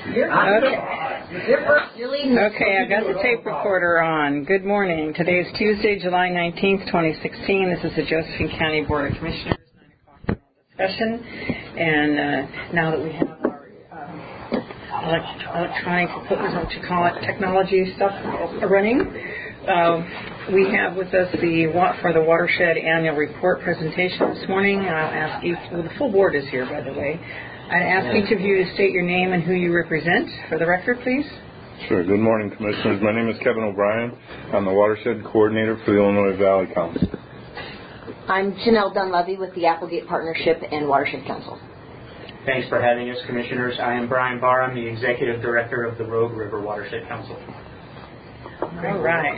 Okay, I've got the tape recorder on. Good morning. Today is Tuesday, July 19th, 2016. This is the Josephine County Board of Commissioners 9 o'clock discussion. And now that we have our electronic equipment, what you call it, technology stuff running, we have with us for the Watershed Annual Report presentation this morning. I'll ask each, the full board is here, by the way. I'd ask each of you to state your name and who you represent for the record, please. Sure. Good morning, Commissioners. My name is Kevin O'Brien. I'm the Watershed Coordinator for the Illinois Valley Council. I'm Janelle Dunlevy with the Applegate Partnership and Watershed Council. Thanks for having us, Commissioners. I am Brian Barham, the Executive Director of the Rogue River Watershed Council. All right.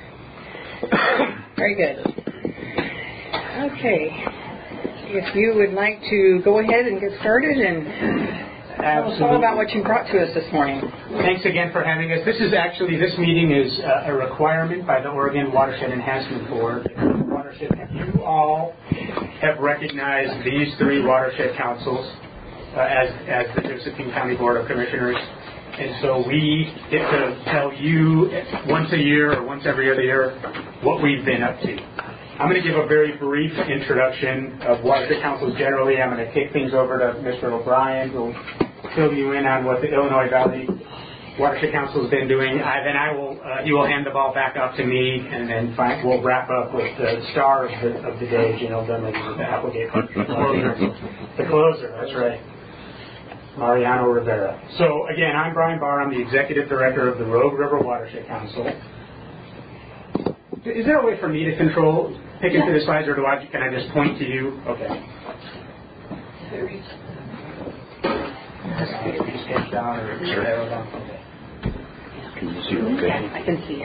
Very good. Okay. If you would like to go ahead and get started and tell us all about what you brought to us this morning. Thanks again for having us. This meeting is a requirement by the Oregon Watershed Enhancement Board. You all have recognized these three watershed councils as the Josephine County Board of Commissioners. And so we get to tell you once a year or once every other year what we've been up to. I'm going to give a very brief introduction of watershed councils generally. I'm going to kick things over to Mr. O'Brien, who will fill you in on what the Illinois Valley Watershed Council has been doing. He will hand the ball back up to me, and then we'll wrap up with the star of the day, Janelle Dunlevy, with the Applegate Partnership. The closer, that's right. Mariano Rivera. So again, I'm Brian Barham, the Executive Director of the Rogue River Watershed Council. Is there a way for me to control picking through the slides, or can I just point to you? Okay. Just get down or arrow down. Okay. Can you see okay? I can see.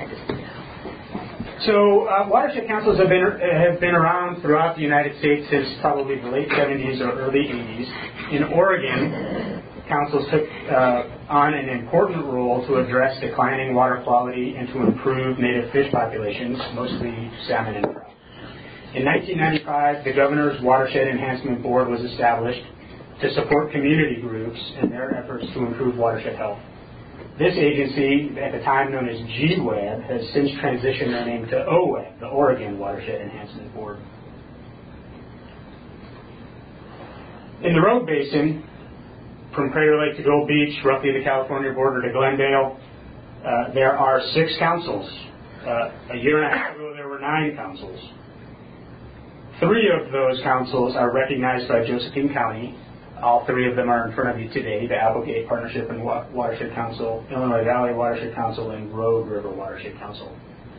So watershed councils have been around throughout the United States since probably the late 70s or early 80s. In Oregon, councils took on an important role to address declining water quality and to improve native fish populations, mostly salmon and trout. In 1995, the Governor's Watershed Enhancement Board was established to support community groups in their efforts to improve watershed health. This agency, at the time known as GWEB, has since transitioned their name to OWEB, the Oregon Watershed Enhancement Board. In the Rogue Basin, from Crater Lake to Gold Beach, roughly the California border to Glendale, there are 6 councils. A year and a half ago, there were 9 councils. 3 of those councils are recognized by Josephine County. All 3 of them are in front of you today: the Applegate Partnership and Watershed Council, Illinois Valley Watershed Council, and Rogue River Watershed Council.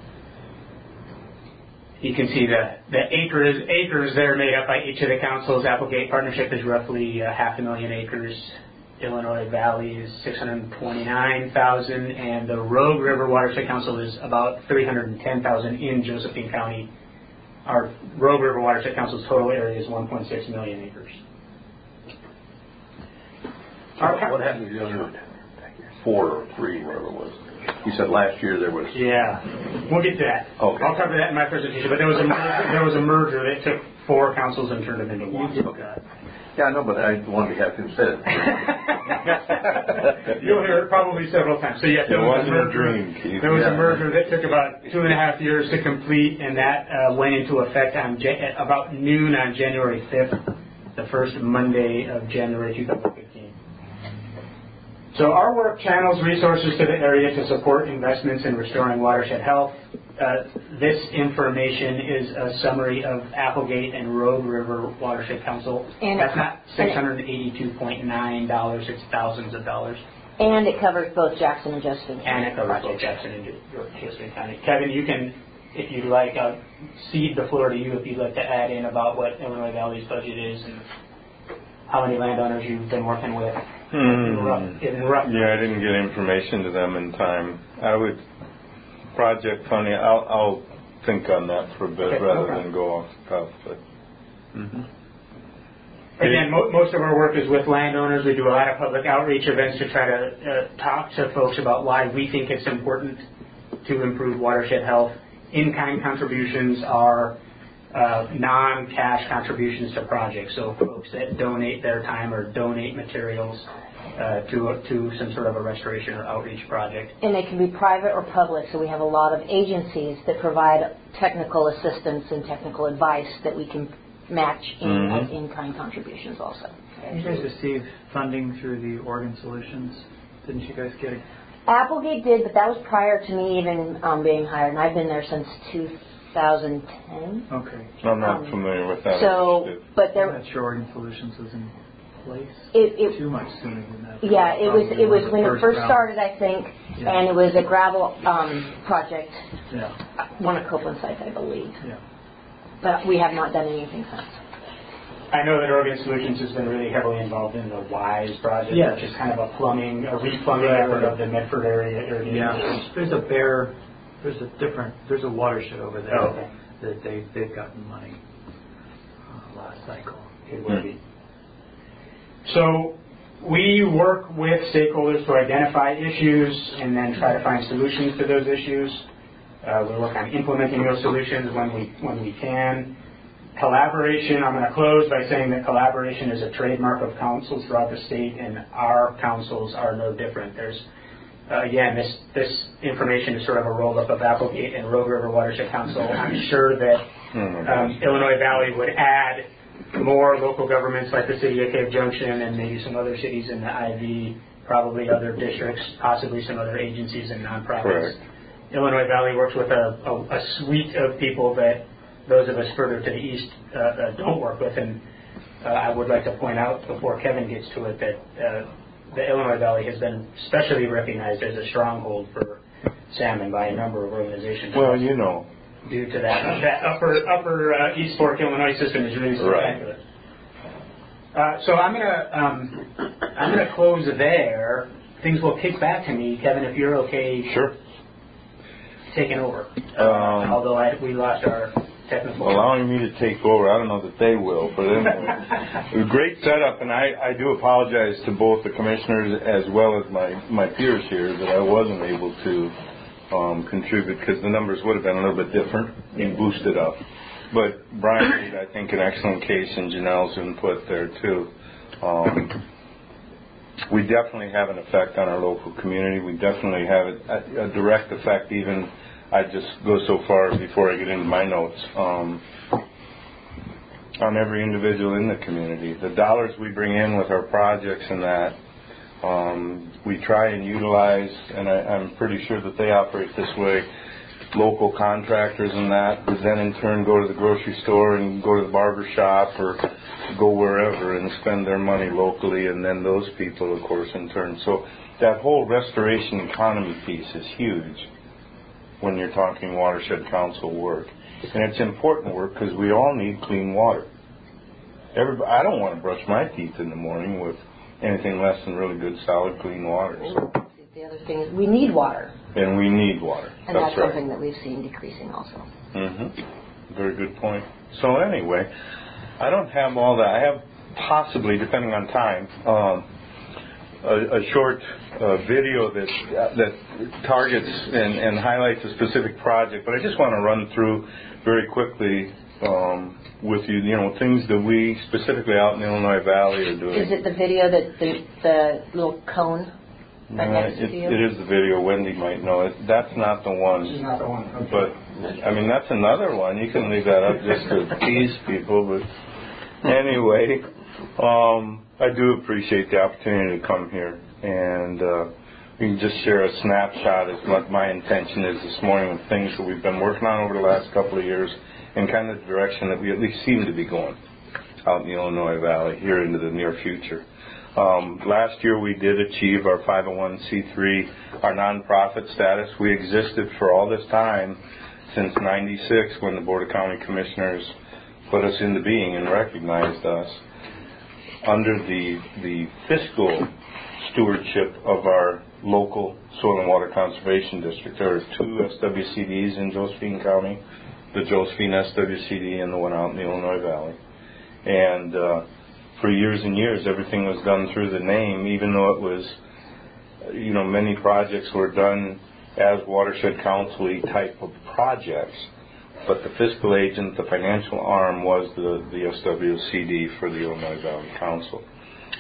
You can see the acres there made up by each of the councils. Applegate Partnership is roughly 500,000 acres. Illinois Valley is 629,000, and the Rogue River Watershed Council is about 310,000 in Josephine County. Our Rogue River Watershed Council's total area is 1.6 million acres. What happened to the other 4 or 3, whatever it was? You said last year there was... Yeah, we'll get to that. Okay. I'll cover that in my presentation, but there was a merger that took 4 councils and turned them into 1. Okay. Yeah, I know, but I wanted to have him say it. You'll hear it probably several times. So yes, there was a merger. There was a merger that took about 2.5 years to complete, and that went into effect on about noon on January 5th, the first Monday of January 2015. So our work channels resources to the area to support investments in restoring watershed health. This information is a summary of Applegate and Rogue River Watershed Council. And that's not $682.9, it's thousands of dollars. And it covers both Jackson and Josephine County. And it covers both Jackson and Josephine County. Kevin, you can, if you'd like, cede the floor to you if you'd like to add in about what Illinois Valley's budget is and how many landowners you've been working with. Yeah, I didn't get information to them in time. I would project funding. I'll think on that for a bit rather than go off the cuff. But again, most of our work is with landowners. We do a lot of public outreach events to try to talk to folks about why we think it's important to improve watershed health. In-kind contributions are non-cash contributions to projects. So folks that donate their time or donate materials to some sort of a restoration or outreach project. And they can be private or public, so we have a lot of agencies that provide technical assistance and technical advice that we can match in in-kind contributions also. You guys receive funding through the Oregon Solutions. Didn't you guys get it? Applegate did, but that was prior to me even being hired, and I've been there since 2010. Okay. I'm not familiar with that. So, but there. I'm not sure Oregon Solutions was in place too much sooner than that. Yeah, it was when it first started, I think, and it was a gravel project. Yeah. One of Copeland sites, I believe. Yeah. But we have not done anything since. I know that Oregon Solutions has been really heavily involved in the WISE project, which is kind of a replumbing effort of the Medford area irrigation. Yeah, there's a watershed over there that they've gotten money last cycle. It will be. So we work with stakeholders to identify issues and then try to find solutions to those issues. We work on implementing those solutions when we can. Collaboration, I'm going to close by saying that collaboration is a trademark of councils throughout the state, and our councils are no different. There's, again, this information is sort of a roll-up of Applegate and Rogue River Watershed Council. I'm sure that Illinois Valley would add more local governments like the city of Cave Junction and maybe some other cities in the IV, probably other districts, possibly some other agencies and nonprofits. Correct. Illinois Valley works with a suite of people that those of us further to the east don't work with, and I would like to point out before Kevin gets to it that the Illinois Valley has been specially recognized as a stronghold for salmon by a number of organizations. Well, you know. Due to that upper East Fork, Illinois system is really spectacular. Right. So I'm gonna close there. Things will kick back to me, Kevin, if you're okay. Sure. Taking over. Although we lost our technical. Allowing me to take over, I don't know that they will, but anyway, it was a great setup, and I do apologize to both the commissioners as well as my peers here that I wasn't able to contribute because the numbers would have been a little bit different and boosted up. But Brian made, I think, an excellent case, and Janelle's input there too. We definitely have an effect on our local community. We definitely have a direct effect. Even I just go so far before I get into my notes on every individual in the community. The dollars we bring in with our projects and that we try and utilize, and I'm pretty sure that they operate this way, local contractors and that would then in turn go to the grocery store and go to the barber shop or go wherever and spend their money locally, and then those people, of course, in turn. So that whole restoration economy piece is huge when you're talking watershed council work. And it's important work because we all need clean water. I don't want to brush my teeth in the morning with anything less than really good, solid, clean water. So. The other thing is we need water. And we need water. And that's right. Something that we've seen decreasing also. Very good point. So anyway, I don't have all that. I have possibly, depending on time, a short video that targets and highlights a specific project. But I just want to run through very quickly with you, things that we specifically out in the Illinois Valley are doing. Is it the video that the little cone? It is the video. Wendy might know it. That's not the one. She's not the one. Okay. But I mean, that's another one. You can leave that up just to tease people. But anyway, I do appreciate the opportunity to come here, and we can just share a snapshot as what my intention is this morning of things that we've been working on over the last couple of years, and kind of the direction that we at least seem to be going out in the Illinois Valley here into the near future. Last year we did achieve our 501c3, our nonprofit status. We existed for all this time since '96 when the Board of County Commissioners put us into being and recognized us under the fiscal stewardship of our local soil and water conservation district. There are 2 SWCDs in Josephine County, the Josephine SWCD and the one out in the Illinois Valley. And for years and years, everything was done through the name, even though it was, many projects were done as watershed council-y type of projects. But the fiscal agent, the financial arm, was the SWCD for the Illinois Valley Council.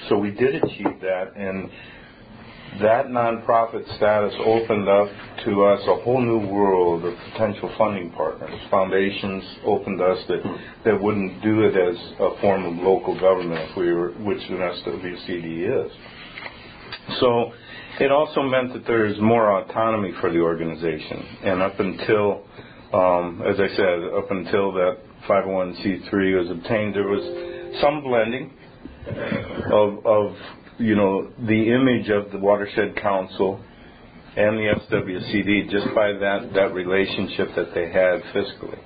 So we did achieve that, and that nonprofit status opened up to us a whole new world of potential funding partners. Foundations opened us that wouldn't do it as a form of local government if we were, which an SWCD is. So it also meant that there is more autonomy for the organization. And up until, as I said, up until that 501c3 was obtained, there was some blending of the image of the Watershed Council and the SWCD just by that relationship that they had fiscally.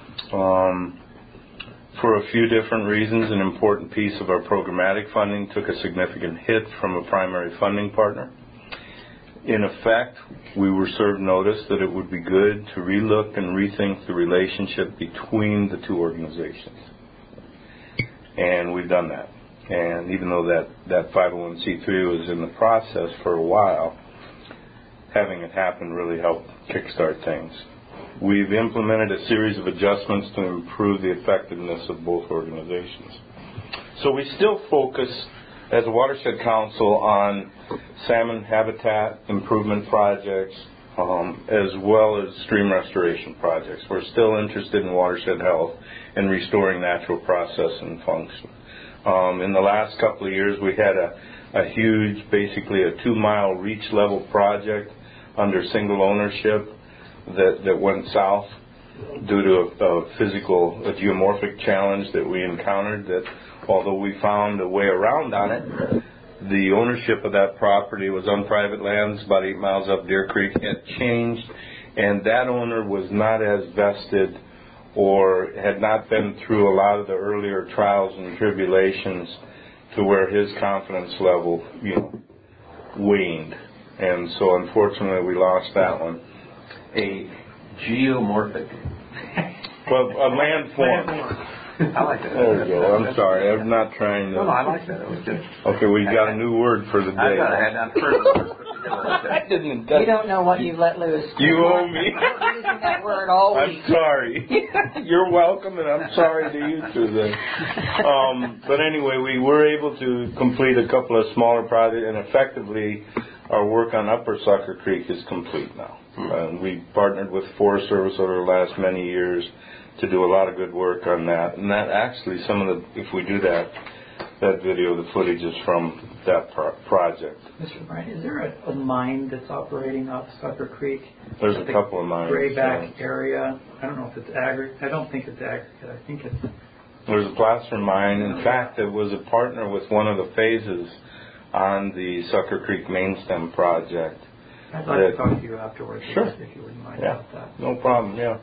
For a few different reasons, an important piece of our programmatic funding took a significant hit from a primary funding partner. In effect, we were served notice that it would be good to relook and rethink the relationship between the two organizations. And we've done that. And even though that 501c3 was in the process for a while, having it happen really helped kickstart things. We've implemented a series of adjustments to improve the effectiveness of both organizations. So we still focus as a Watershed Council on salmon habitat improvement projects as well as stream restoration projects. We're still interested in watershed health and restoring natural process and function. In the last couple of years, we had a huge, basically a 2-mile reach level project under single ownership that went south due to a geomorphic challenge that we encountered that although we found a way around on it, the ownership of that property was on private lands about 8 miles up Deer Creek. It changed, and that owner was not as vested or had not been through a lot of the earlier trials and tribulations to where his confidence level, waned. And so unfortunately we lost that one. A geomorphic. Well, a landform. I like that. There we go. I'm sorry. I'm not trying to. No, I like that. It was good. Okay, we got a new word for the day. I got it. I'm first. I didn't. You don't know what you've let loose. You owe me. I'm using that word all week. I'm sorry. You're welcome, and I'm sorry to you too. Then. But anyway, we were able to complete a couple of smaller projects, and effectively, our work on Upper Sucker Creek is complete now. We partnered with Forest Service over the last many years to do a lot of good work on that. And that actually, if we do that video, the footage is from that project. Mr. Bryant, is there a mine that's operating off Sucker Creek? There's a couple of mines. Grayback area. I don't know if it's aggregate. I don't think it's aggregate. I think it's... There's a placer mine. In fact, it was a partner with one of the phases on the Sucker Creek Main Stem project. I'd like to talk to you afterwards. Sure. If you wouldn't mind Yeah. about that. No problem, yeah.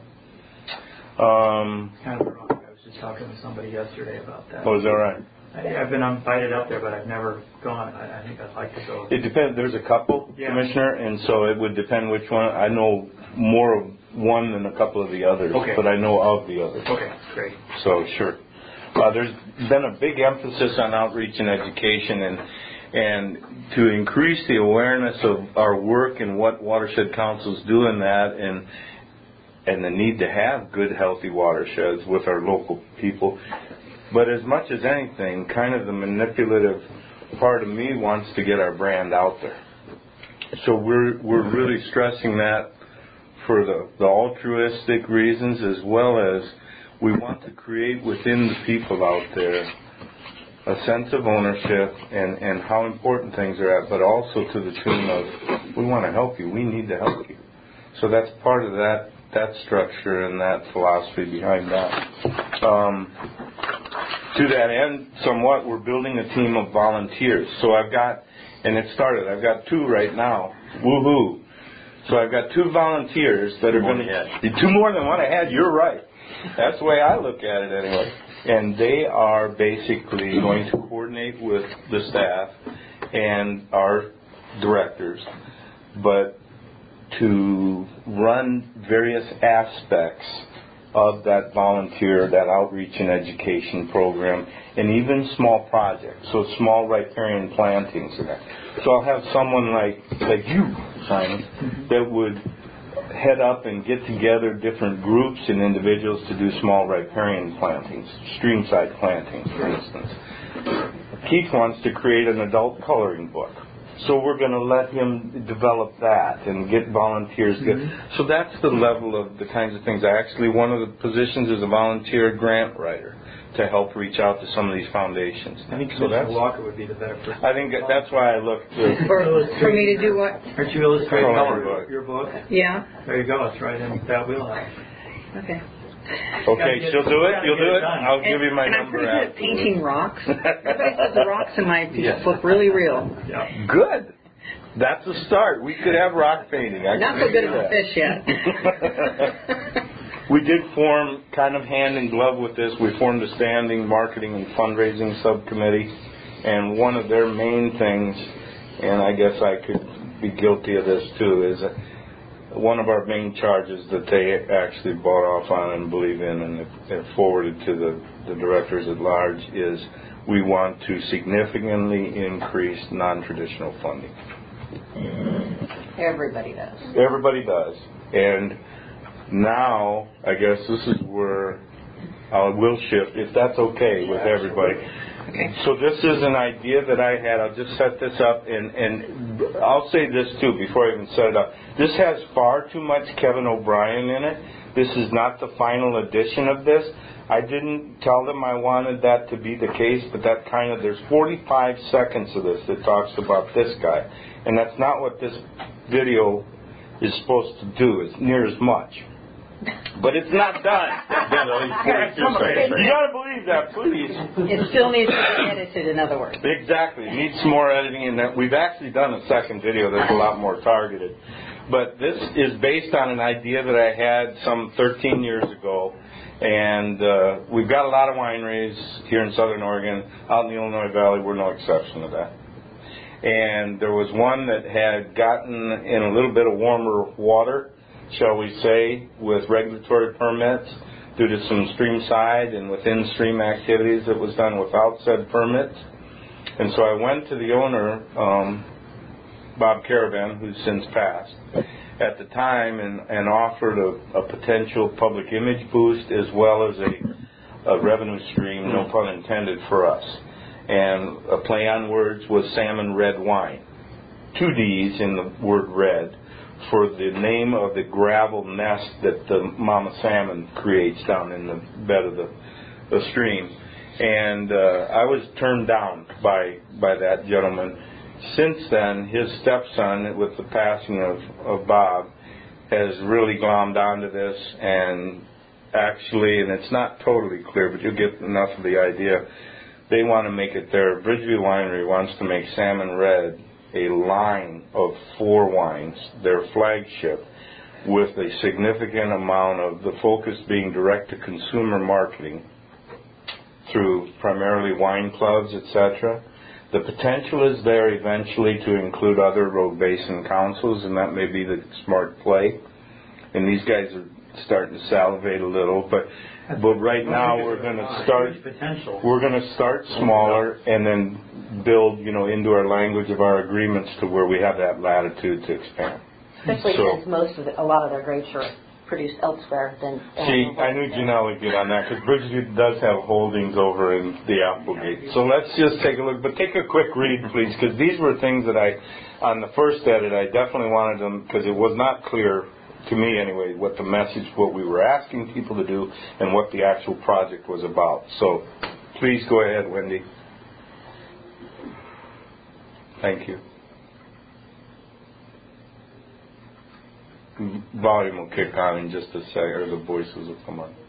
Kind of ironic. I was just talking to somebody yesterday about that. Oh, is that right? I've been invited up there, but I've never gone. I think I'd like to go. It depends. There's a couple, Yeah. Commissioner, and so it would depend which one. I know more of one than a couple of the others, Okay. but I know of the others. Okay, great. So, sure. There's been a big emphasis on outreach and education and to increase the awareness of our work and what watershed councils do in that and the need to have good, healthy watersheds with our local people. But as much as anything, kind of the manipulative part of me wants to get our brand out there. So we're really stressing that for the altruistic reasons, as well as we want to create within the people out there a sense of ownership and how important things are at, but also to the tune of, we want to help you, we need to help you. So that's part of that structure and that philosophy behind that. To that end, somewhat, we're building a team of volunteers. So I've got 2 right now. Woohoo! So I've got 2 volunteers that are going to... 2 more than what I had, you're right. That's the way I look at it anyway. And they are basically going to coordinate with the staff and our directors, but to run various aspects of that volunteer, that outreach and education program, and even small projects, so small riparian plantings and that. So I'll have someone like you, Simon, that would head up and get together different groups and individuals to do small riparian plantings, streamside plantings, for instance. Keith wants to create an adult coloring book. So we're going to let him develop that and get volunteers. So that's the level of the kinds of things. One of the positions is a volunteer grant writer to help reach out to some of these foundations. I think Commissioner Walker would be the better person. I think that's why I looked. For me to do what? Aren't you illustrating your book? Yeah. There you go. It's right in that wheelhouse. Okay. Okay, she'll do it. You'll do it. I'll give you my number. And I'm pretty good at painting rocks. Everybody says the rocks in my piece look really real. Yeah. Good. That's a start. We could have rock painting. Not so good at the fish yet. We did form, kind of hand in glove with this, we formed a standing marketing and fundraising subcommittee, and one of their main things, and I guess I could be guilty of this too, is one of our main charges that they actually bought off on and believe in and have forwarded to the directors at large is we want to significantly increase non-traditional funding. Everybody does. Everybody does. And now, I guess this is where I will shift, if that's okay with everybody. Okay. So this is an idea that I had. I'll just set this up, and I'll say this too before I even set it up. This has far too much Kevin O'Brien in it. This is not the final edition of this. I didn't tell them I wanted that to be the case, but that there's 45 seconds of this that talks about this guy. And that's not what this video is supposed to do, as near as much. But it's not done. You gotta believe that, please. It still needs to be edited, in other words. Exactly. It needs some more editing in that. We've actually done a second video that's a lot more targeted. But this is based on an idea that I had some 13 years ago. And we've got a lot of wineries here in Southern Oregon. Out in the Illinois Valley, we're no exception to that. And there was one that had gotten in a little bit of warmer water, shall we say, with regulatory permits due to some stream side and within stream activities that was done without said permits. And so I went to the owner, Bob Caravan, who's since passed, at the time and offered a potential public image boost as well as a revenue stream, no pun intended, for us. And a play on words was salmon red wine. 2 D's in the word red for the name of the gravel nest that the mama salmon creates down in the bed of the stream. And I was turned down by that gentleman. Since then, his stepson, with the passing of Bob, has really glommed onto this and actually, and it's not totally clear, but you'll get enough of the idea, they want to make it their Bridgeview Winery wants to make Salmon Red a line of 4 wines, their flagship, with a significant amount of the focus being direct-to-consumer marketing through primarily wine clubs, etc. The potential is there eventually to include other road basin councils, and that may be the smart play. And these guys are starting to salivate a little, but right now we're going to start. We're going to start smaller and then build, into our language of our agreements to where we have that latitude to expand. Especially since a lot of their grapes are produced elsewhere than. See, I knew Janelle would get on that because Bridgeview does have holdings over in the Applegate. So let's just take a look, but take a quick read, please, because these were things that on the first edit, I definitely wanted them because it was not clear. To me, anyway, what the message, what we were asking people to do, and what the actual project was about. So, please go ahead, Wendy. Thank you. Volume will kick on in just a second, or the voices will come on.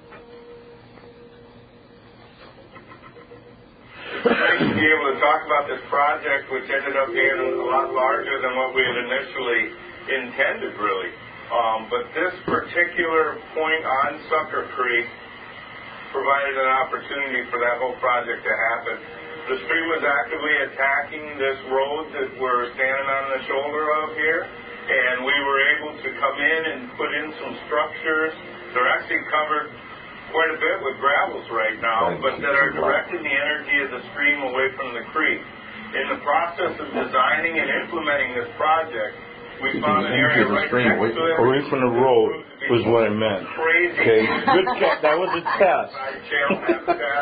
Nice to be able to talk about this project, which ended up being a lot larger than what we had initially intended, really. But this particular point on Sucker Creek provided an opportunity for that whole project to happen. The stream was actively attacking this road that we're standing on the shoulder of here, and we were able to come in and put in some structures. They're actually covered quite a bit with gravels right now, but that are directing the energy of the stream away from the creek. In the process of designing and implementing this project, we found an area right next to it. Away from the road was what I meant. Crazy. Okay, good catch. That was a test.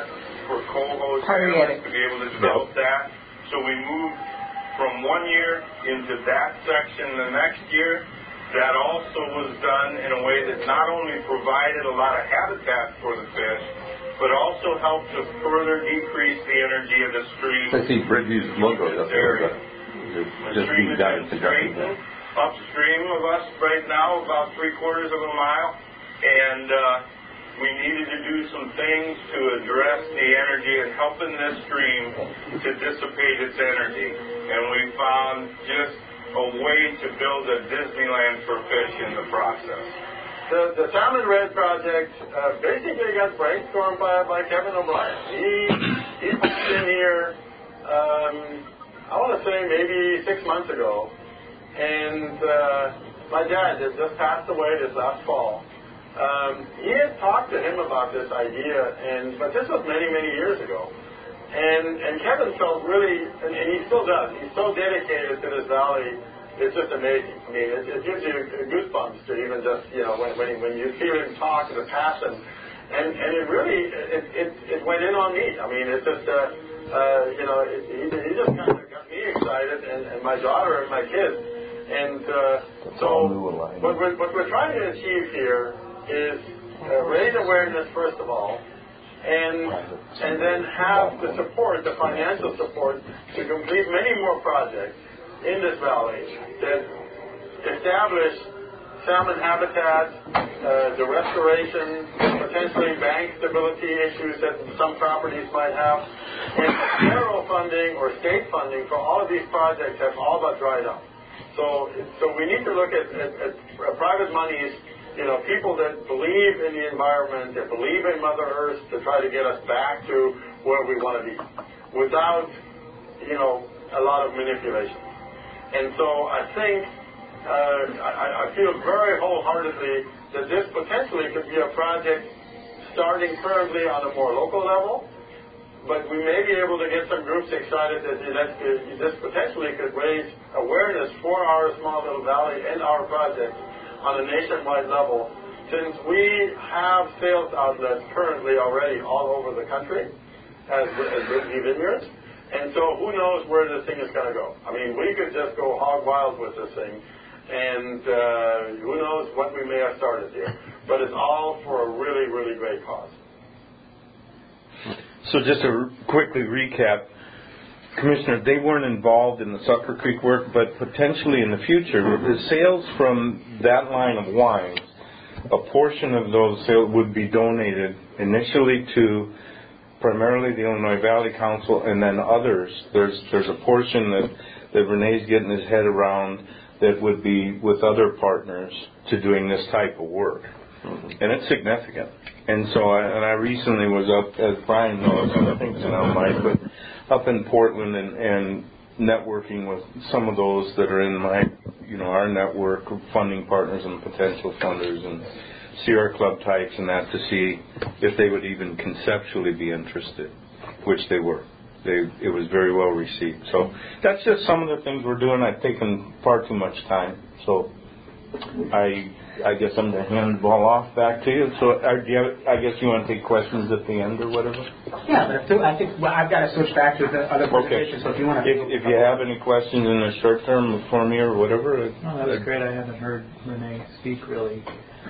for coho Henrietta. salmon to be able to develop that. So we moved from 1 year into that section the next year. That also was done in a way that not only provided a lot of habitat for the fish, but also helped to further decrease the energy of the stream. I see Bridgeviews logo. That's area. the The stream has been straightened upstream of us right now, about 3/4 of a mile, and we needed to do some things to address the energy and helping this stream to dissipate its energy. And we found just a way to build a Disneyland for fish in the process. The Salmon Red project basically got brainstormed by Kevin O'Brien. He popped in here, I want to say maybe 6 months ago, and my dad had just passed away this last fall. He had talked to him about this idea, but this was many, many years ago. And Kevin felt really, and he still does, he's so dedicated to this valley, it's just amazing. I mean, it gives you goosebumps to even just, when you hear him talk, the passion. And it really, it went in on me. I mean, it's just, he just kind of got me excited, and my daughter and my kids. And so what we're trying to achieve here is raise awareness, first of all, and then have the support, the financial support, to complete many more projects in this valley that establish salmon habitat, the restoration, potentially bank stability issues that some properties might have, and federal funding or state funding for all of these projects have all but dried up. So we need to look at private monies, people that believe in the environment, that believe in Mother Earth, to try to get us back to where we want to be without, a lot of manipulation. And so I think, I feel very wholeheartedly that this potentially could be a project starting currently on a more local level, but we may be able to get some groups excited that this potentially could raise awareness for our small little valley and our project on a nationwide level, since we have sales outlets currently already all over the country as Bridgeview Vineyards. And so who knows where this thing is going to go. I mean, we could just go hog wild with this thing, and who knows what we may have started here. But it's all for a really, really great cause. So just to quickly recap, Commissioner, they weren't involved in the Sucker Creek work, but potentially in the future, the sales from that line of wines, a portion of those sales would be donated initially to primarily the Illinois Valley Council, and then others. There's a portion that Renee's getting his head around that would be with other partners to doing this type of work. And it's significant. And so I recently was up, as Brian knows, I think it's now Mike, but up in Portland and networking with some of those that are in our network of funding partners and potential funders and Sierra Club types and that, to see if they would even conceptually be interested, which they were. It was very well received. So that's just some of the things we're doing. I've taken far too much time. So I guess I'm going to hand the ball off back to you. So I guess you want to take questions at the end or whatever? Yeah, but I think I've got to switch back to the other presentation. So if you want to... If you have any questions in the short term for me or whatever... No, that was great. I haven't heard Renee speak really.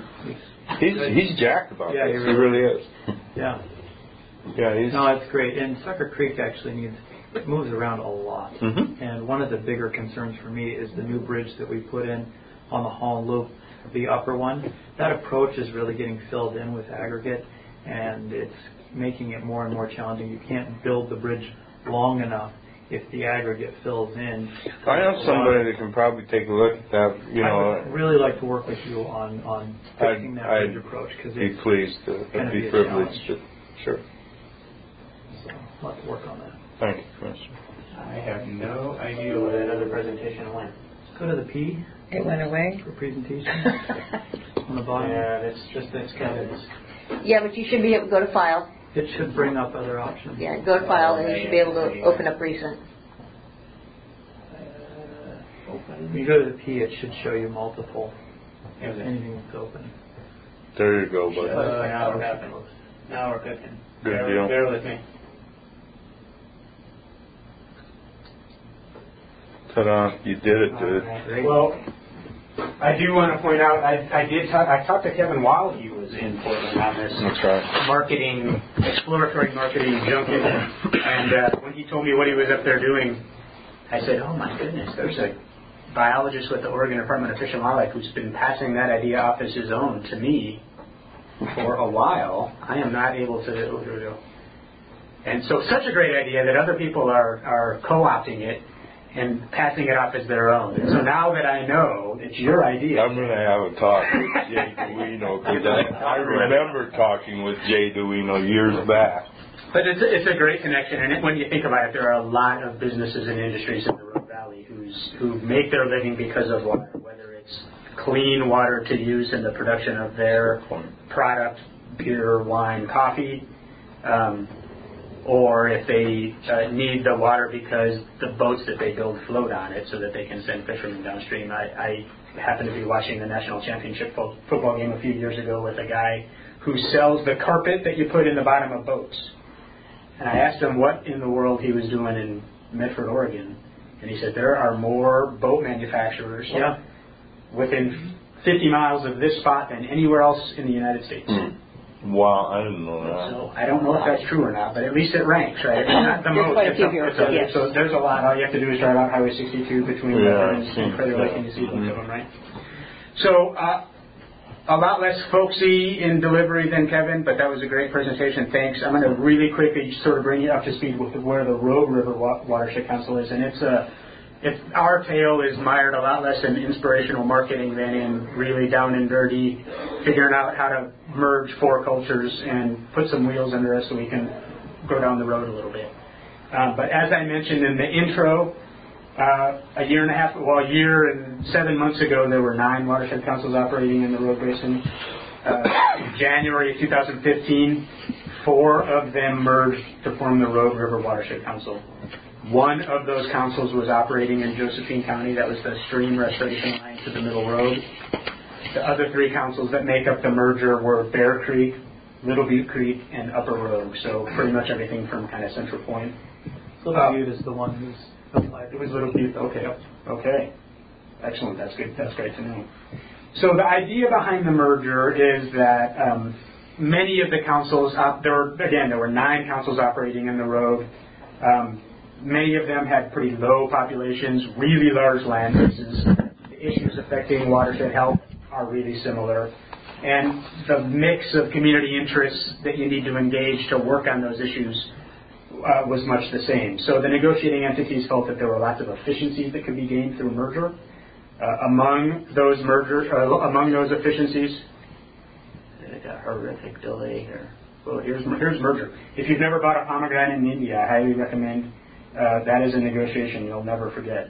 He's jacked about this. He really is. Yeah. Yeah, No, it's great. And Sucker Creek actually moves around a lot. Mm-hmm. And one of the bigger concerns for me is the new bridge that we put in on the Holland Loop, the upper one. That approach is really getting filled in with aggregate, and it's making it more and more challenging. You can't build the bridge long enough if the aggregate fills in. I know somebody that can probably take a look at that. I would really like to work with you on fixing that bridge approach, because it's pleased to be privileged to. Sure. So I'll have to work on that. Thank you, Commissioner. I have no idea where that other presentation went. Go to the P. It went away? For presentation. On the bottom. Yeah, that's kind of... Yeah, but you should be able to go to File. It should bring up other options. Yeah, go to File, and you should be able to open up Recent. When you go to the P, it should show you multiple. Anything that's open. There you go, buddy. Now we're cooking. Good deal. Bear with me. ta-da, you did it, dude. Well, I do want to point out, I talked to Kevin while he was in Portland on this. That's right. Exploratory marketing junket. And when he told me what he was up there doing, I said, oh my goodness, there's a biologist with the Oregon Department of Fish and Wildlife who's been passing that idea off as his own to me for a while. I am not able to, here we go. And so such a great idea that other people are co-opting it and passing it off as their own. And so now that I know it's your idea, I'm going to have a talk with Jay Duino, because I remember talking with Jay Duino years back. But it's a great connection, and when you think about it, there are a lot of businesses and industries in the Rogue Valley who make their living because of water, whether it's clean water to use in the production of their product, beer, wine, coffee, or if they need the water because the boats that they build float on it so that they can send fishermen downstream. I happened to be watching the national championship football game a few years ago with a guy who sells the carpet that you put in the bottom of boats. And I asked him what in the world he was doing in Medford, Oregon. And he said, there are more boat manufacturers within 50 miles of this spot than anywhere else in the United States. Wow, I didn't know that. So I don't know if that's true or not, but at least it ranks, right? It's not the most. So there's a lot. All you have to do is drive out Highway 62 between Medford and Crater Lake, and you see a bunch of them, right? So a lot less folksy in delivery than Kevin, but that was a great presentation. Thanks. I'm going to really quickly sort of bring you up to speed with where the Rogue River Watershed Council is, and our tale is mired a lot less in inspirational marketing than in really down and dirty, figuring out how to merge four cultures and put some wheels under us so we can go down the road a little bit. But as I mentioned in the intro, a year and 7 months ago, there were 9 watershed councils operating in the Rogue Basin. In January of 2015, 4 of them merged to form the Rogue River Watershed Council. One of those councils was operating in Josephine County. That was the Stream Restoration Alliance of the Middle Road. The other 3 councils that make up the merger were Bear Creek, Little Butte Creek, and Upper Rogue. So pretty much everything from kind of Central Point. Little Butte is the one who's applied. It was Little Butte. Okay. Okay. Excellent. That's good. That's great to know. So the idea behind the merger is that many of the councils, there were 9 councils operating in the Rogue. Many of them had pretty low populations, really large land bases. The issues affecting watershed health are really similar. And the mix of community interests that you need to engage to work on those issues was much the same. So the negotiating entities felt that there were lots of efficiencies that could be gained through merger. Among those efficiencies, I got a horrific delay here. Well, here's merger. If you've never bought a pomegranate in India, I highly recommend. That is a negotiation you'll never forget.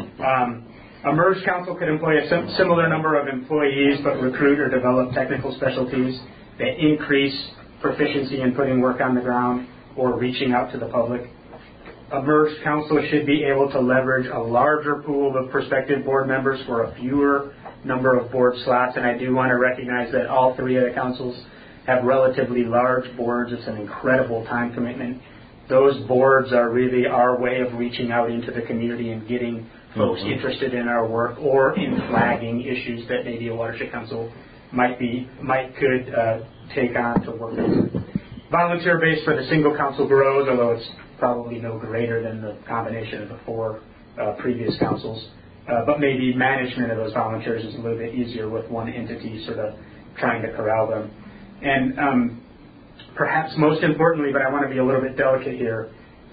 A merged council could employ a similar number of employees, but recruit or develop technical specialties that increase proficiency in putting work on the ground or reaching out to the public. A merged council should be able to leverage a larger pool of prospective board members for a fewer number of board slots, and I do want to recognize that all 3 of the councils have relatively large boards. It's an incredible time commitment. Those boards are really our way of reaching out into the community and getting folks interested in our work or in flagging issues that maybe a watershed council could take on to work with. Volunteer base for the single council grows, although it's probably no greater than the combination of the 4 previous councils. But maybe management of those volunteers is a little bit easier with one entity sort of trying to corral them. And perhaps most importantly, but I want to be a little bit delicate here,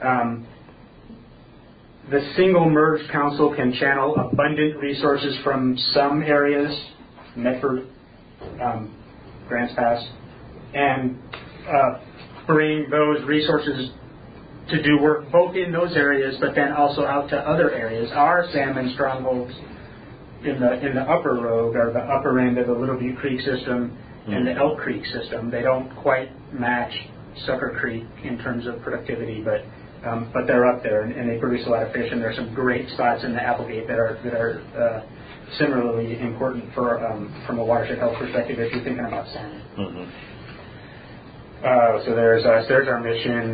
the single merged council can channel abundant resources from some areas, Medford, Grants Pass, and bring those resources to do work both in those areas, but then also out to other areas. Our salmon strongholds in the Upper Rogue are the upper end of the Little Butte Creek system and the Elk Creek system. They don't quite match Sucker Creek in terms of productivity, but they're up there and they produce a lot of fish. And there's some great spots in the Applegate that are similarly important for from a watershed health perspective if you're thinking about salmon. So there's our mission.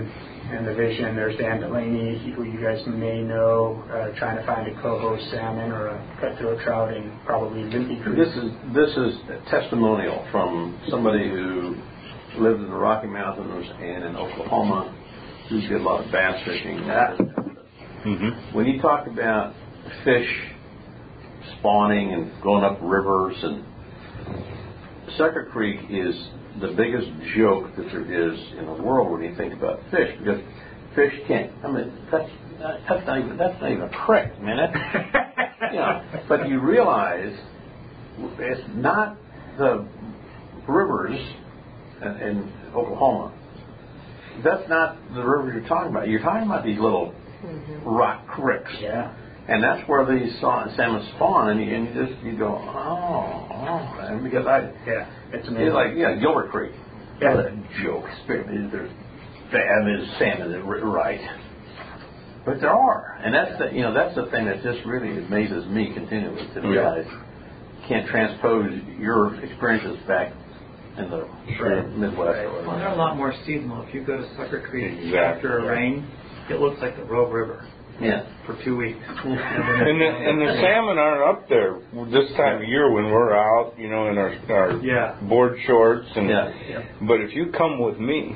and the vision. There's Dan Delaney, who you guys may know, trying to find a coho salmon or a cutthroat trout in probably Limpy Creek. This is a testimonial from somebody who lived in the Rocky Mountains and in Oklahoma, who did a lot of bass fishing. When you talk about fish spawning and going up rivers, and Sucker Creek is the biggest joke that there is in the world when you think about fish, because fish can't. I mean, that's not even a trick, man. But you realize it's not the rivers in Oklahoma. That's not the river you're talking about. You're talking about these little rock creeks. Yeah. And that's where these salmon spawn, and you go, and because it's amazing. It's like Gilbert Creek. Yeah, what a joke. There's salmon, right? But there are, and that's the thing that just really amazes me continually to realize you can't transpose your experiences back in the Midwest. Well, they're a lot more seasonal. If you go to Sucker Creek after a rain, it looks like the Rogue River. Yeah, for 2 weeks. and the salmon aren't up there this time of year when we're out, in our board shorts. But if you come with me,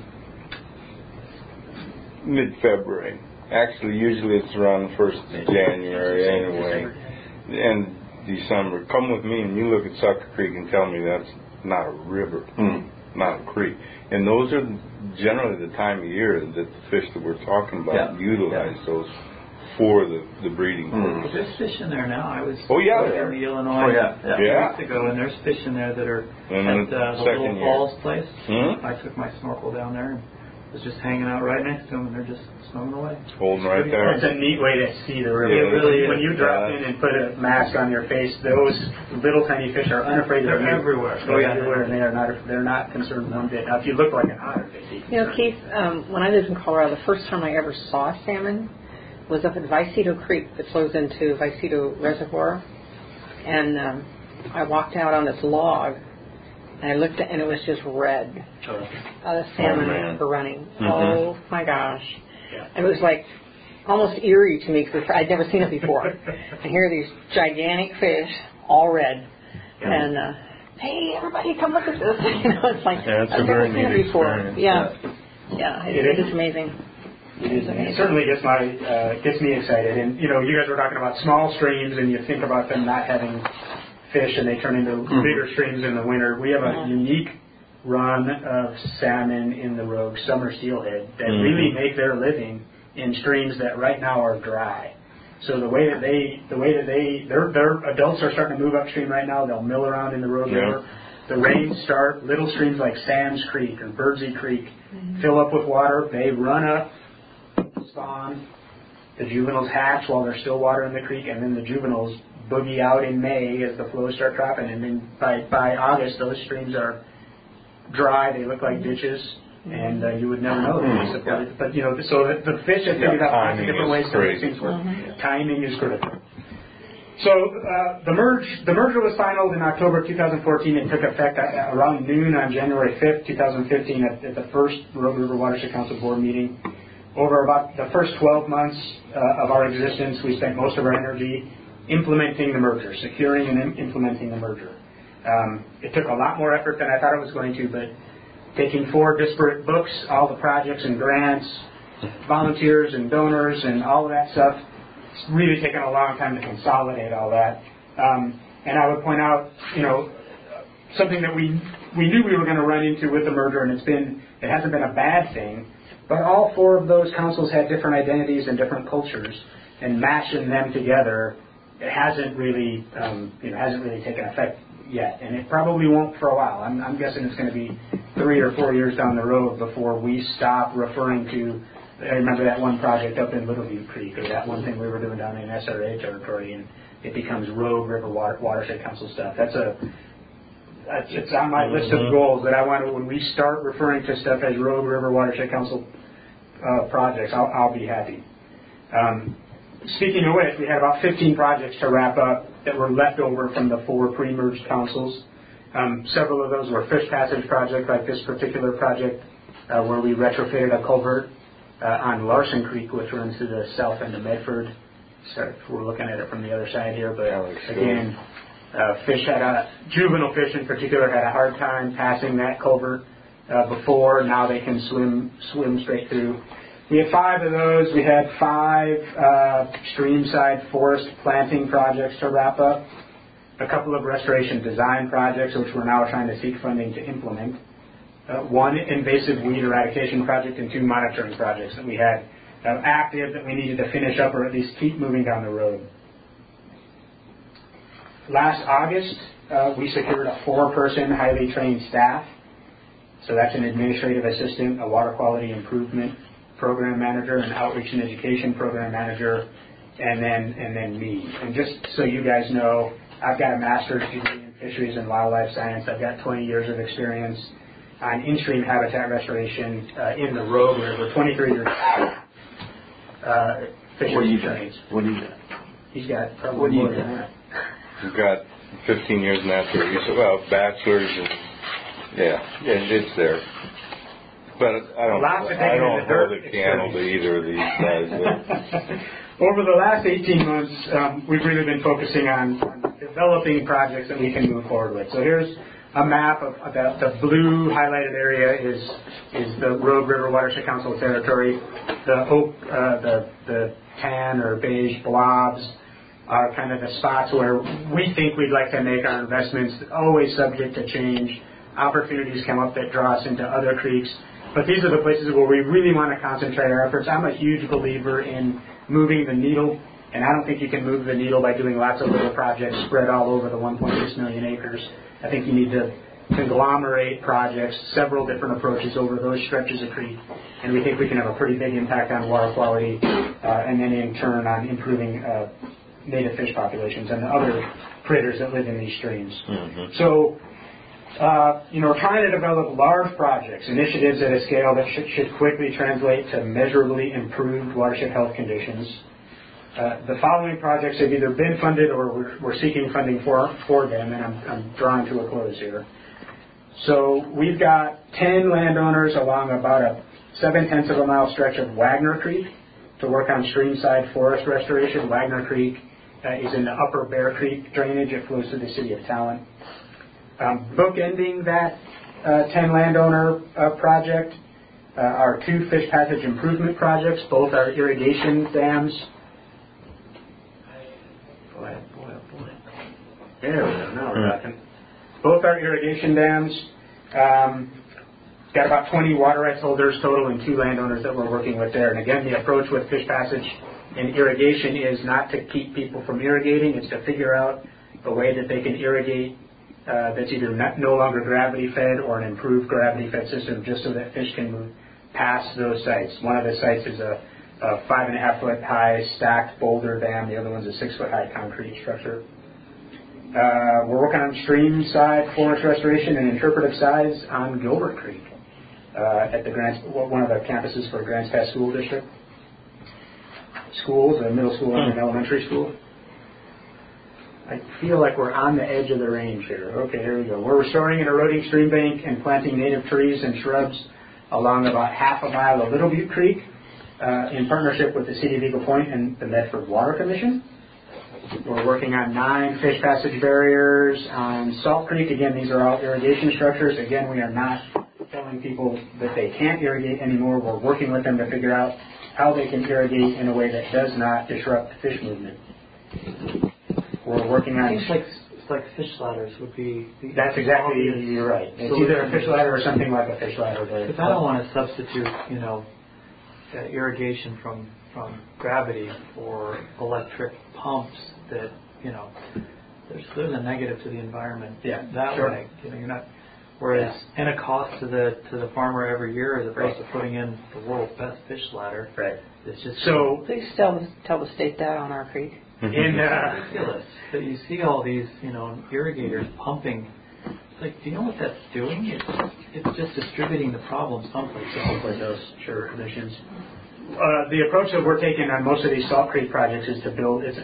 mid-February, actually usually it's around the 1st of January anyway, and December, come with me and you look at Sucker Creek and tell me that's not a river, not a creek. And those are generally the time of year that the fish that we're talking about utilize those for the breeding purpose. There's fish in there now. I was in the Illinois 2 weeks ago, and there's fish in there that are at the Little Falls place. I took my snorkel down there and was just hanging out right next to them, and they're just swimming away. Holding right there. It's a neat way to see the river. It really is. When you drop in and put a mask on your face, those little tiny fish are unafraid. They're everywhere. They're everywhere, and they're not concerned one bit. Now, if you look like an otter, Keith, when I lived in Colorado, the first time I ever saw salmon was up at Vicito Creek that flows into Vicito Reservoir, and I walked out on this log, and I looked at, and it was just red. The salmon were running. Oh my gosh! And it was like almost eerie to me because I'd never seen it before. And here are these gigantic fish, all red, and hey, everybody, come look at this! It's like I've never seen it before. It is amazing. It certainly gets me excited. And you guys were talking about small streams, and you think about them not having fish, and they turn into bigger streams in the winter. We have a unique run of salmon in the Rogue, summer steelhead, that really make their living in streams that right now are dry. So the way that their adults are starting to move upstream right now, they'll mill around in the Rogue River. The rains start, little streams like Sam's Creek or Birdsey Creek fill up with water. They run up, spawn, the juveniles hatch while there's still water in the creek, and then the juveniles boogie out in May as the flows start dropping, and then by August those streams are dry. They look like ditches, and you would never know them. But so the fish have figured out lots of different ways to make things work. Timing is critical. So the merger was finalized in October 2014 and took effect around noon on January 5th, 2015 at the first Rogue River Watershed Council Board meeting. Over about the first 12 months of our existence, we spent most of our energy implementing the merger, securing and implementing the merger. It took a lot more effort than I thought it was going to, but taking 4 disparate books, all the projects and grants, volunteers and donors and all of that stuff, it's really taken a long time to consolidate all that. And I would point out, something that we knew we were going to run into with the merger, and it hasn't been a bad thing. But all 4 of those councils had different identities and different cultures, and mashing them together, it hasn't really taken effect yet, and it probably won't for a while. I'm guessing it's going to be 3 or 4 years down the road before we stop referring to. I remember that one project up in Littleview Creek, or that one thing we were doing down in SRA territory, and it becomes Rogue River Watershed Council stuff. It's on my list of goals that I want to, when we start referring to stuff as Rogue River Watershed Council projects, I'll be happy. Speaking of which, we had about 15 projects to wrap up that were left over from the 4 pre-merged councils. Several of those were fish passage projects, like this particular project where we retrofitted a culvert on Larson Creek, which runs through the south end of Medford. So we're looking at it from the other side here, but again, juvenile fish in particular had a hard time passing that culvert before. Now they can swim straight through. We had 5 of those. We had 5 streamside forest planting projects to wrap up, a couple of restoration design projects, which we're now trying to seek funding to implement, 1 invasive weed eradication project, and 2 monitoring projects that we had active that we needed to finish up or at least keep moving down the road. Last August, we secured a 4-person highly trained staff. So that's an administrative assistant, a water quality improvement program manager, an outreach and education program manager, and then me. And just so you guys know, I've got a master's degree in fisheries and wildlife science. I've got 20 years of experience on in-stream habitat restoration in the Rogue River, 23 years fisheries experience. What do you got? He's got probably more than that. You've got 15 years natural research, bachelor's, and it's there. But I don't hold a candle to either of these guys. Over the last 18 months, we've really been focusing on developing projects that we can move forward with. So here's a map of the blue highlighted area is the Rogue River Watershed Council territory. The tan or beige blobs are kind of the spots where we think we'd like to make our investments, always subject to change. Opportunities come up that draw us into other creeks. But these are the places where we really want to concentrate our efforts. I'm a huge believer in moving the needle, and I don't think you can move the needle by doing lots of little projects spread all over the 1.6 million acres. I think you need to conglomerate projects, several different approaches over those stretches of creek, and we think we can have a pretty big impact on water quality and then in turn on improving native fish populations and the other critters that live in these streams. Mm-hmm. So, trying to develop large projects, initiatives at a scale that should quickly translate to measurably improved watershed health conditions. The following projects have either been funded or we're seeking funding for them, and I'm drawing to a close here. So we've got 10 landowners along about a 0.7 of a mile stretch of Wagner Creek to work on streamside forest restoration. Wagner Creek is in the upper Bear Creek drainage. It flows through the city of Talent. Bookending that 10 landowner project are 2 fish passage improvement projects. Both are irrigation dams. Boy. There we go. Now we're talking. Both are irrigation dams. Got about 20 water rights holders total and 2 landowners that we're working with there. And again, the approach with fish passage and irrigation is not to keep people from irrigating. It's to figure out a way that they can irrigate that's either no longer gravity fed or an improved gravity fed system, just so that fish can move past those sites. One of the sites is a 5.5 foot high stacked boulder dam. The other one's a 6 foot high concrete structure. We're working on stream side forest restoration and interpretive size on Gilbert Creek at one of the campuses for Grants Pass School District. Schools, a middle school and an elementary school. I feel like we're on the edge of the range here. Okay, here we go. We're restoring an eroding stream bank and planting native trees and shrubs along about half a mile of Little Butte Creek in partnership with the City of Eagle Point and the Medford Water Commission. We're working on 9 fish passage barriers on Salt Creek. Again, these are all irrigation structures. Again, we are not telling people that they can't irrigate anymore. We're working with them to figure out how they can irrigate in a way that does not disrupt fish movement. We're working on... It's like fish ladders would be... That's exactly, you're right. It's either a fish ladder or something like a fish ladder. Because I don't want to substitute, irrigation from gravity for electric pumps that, there's a negative to the environment that way. You're not... Whereas, and a cost to the farmer every year as opposed to putting in the world's best fish ladder. Right. It's just... So... Please tell the state that on our creek. It's ridiculous that you see all these, irrigators pumping. It's like, do you know what that's doing? It's just distributing the problem someplace else. Sure, emissions. The approach that we're taking on most of these Salt Creek projects is to build. It's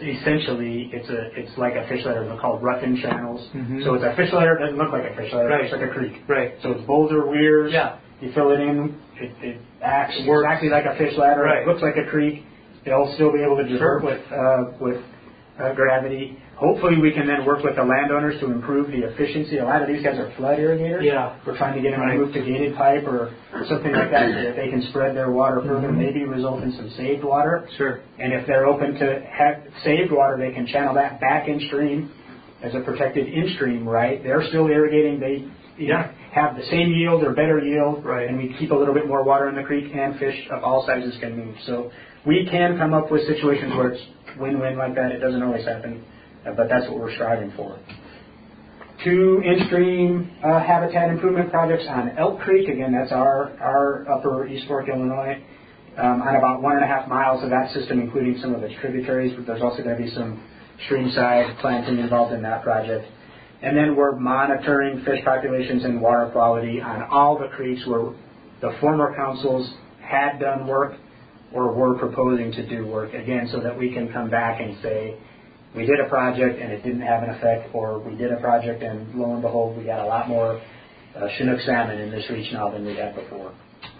like a fish ladder. They're called rough-in channels. Mm-hmm. So it's a fish ladder. It doesn't look like a fish ladder. Right. It looks like a creek. Right. So it's boulder weirs. Yeah. You fill it in, it acts exactly like a fish ladder. Right. It looks like a creek. It'll still be able to divert with gravity. Hopefully we can then work with the landowners to improve the efficiency. A lot of these guys are flood irrigators. Yeah. We're trying to get them to move to gated pipe or something like that so that they can spread their water further, maybe result in some saved water. Sure. And if they're open to have saved water, they can channel that back in stream as a protected in-stream right. They're still irrigating. They have the same yield or better yield, right. And we keep a little bit more water in the creek, and fish of all sizes can move. So we can come up with situations where it's win-win like that. It doesn't always happen, but that's what we're striving for. 2 in-stream habitat improvement projects on Elk Creek. Again, that's our upper East Fork, Illinois, on about 1.5 miles of that system, including some of its tributaries, but there's also going to be some streamside planting involved in that project. And then we're monitoring fish populations and water quality on all the creeks where the former councils had done work or were proposing to do work, again, so that we can come back and say, we did a project and it didn't have an effect, or we did a project and lo and behold, we got a lot more Chinook salmon in this reach now than we had before.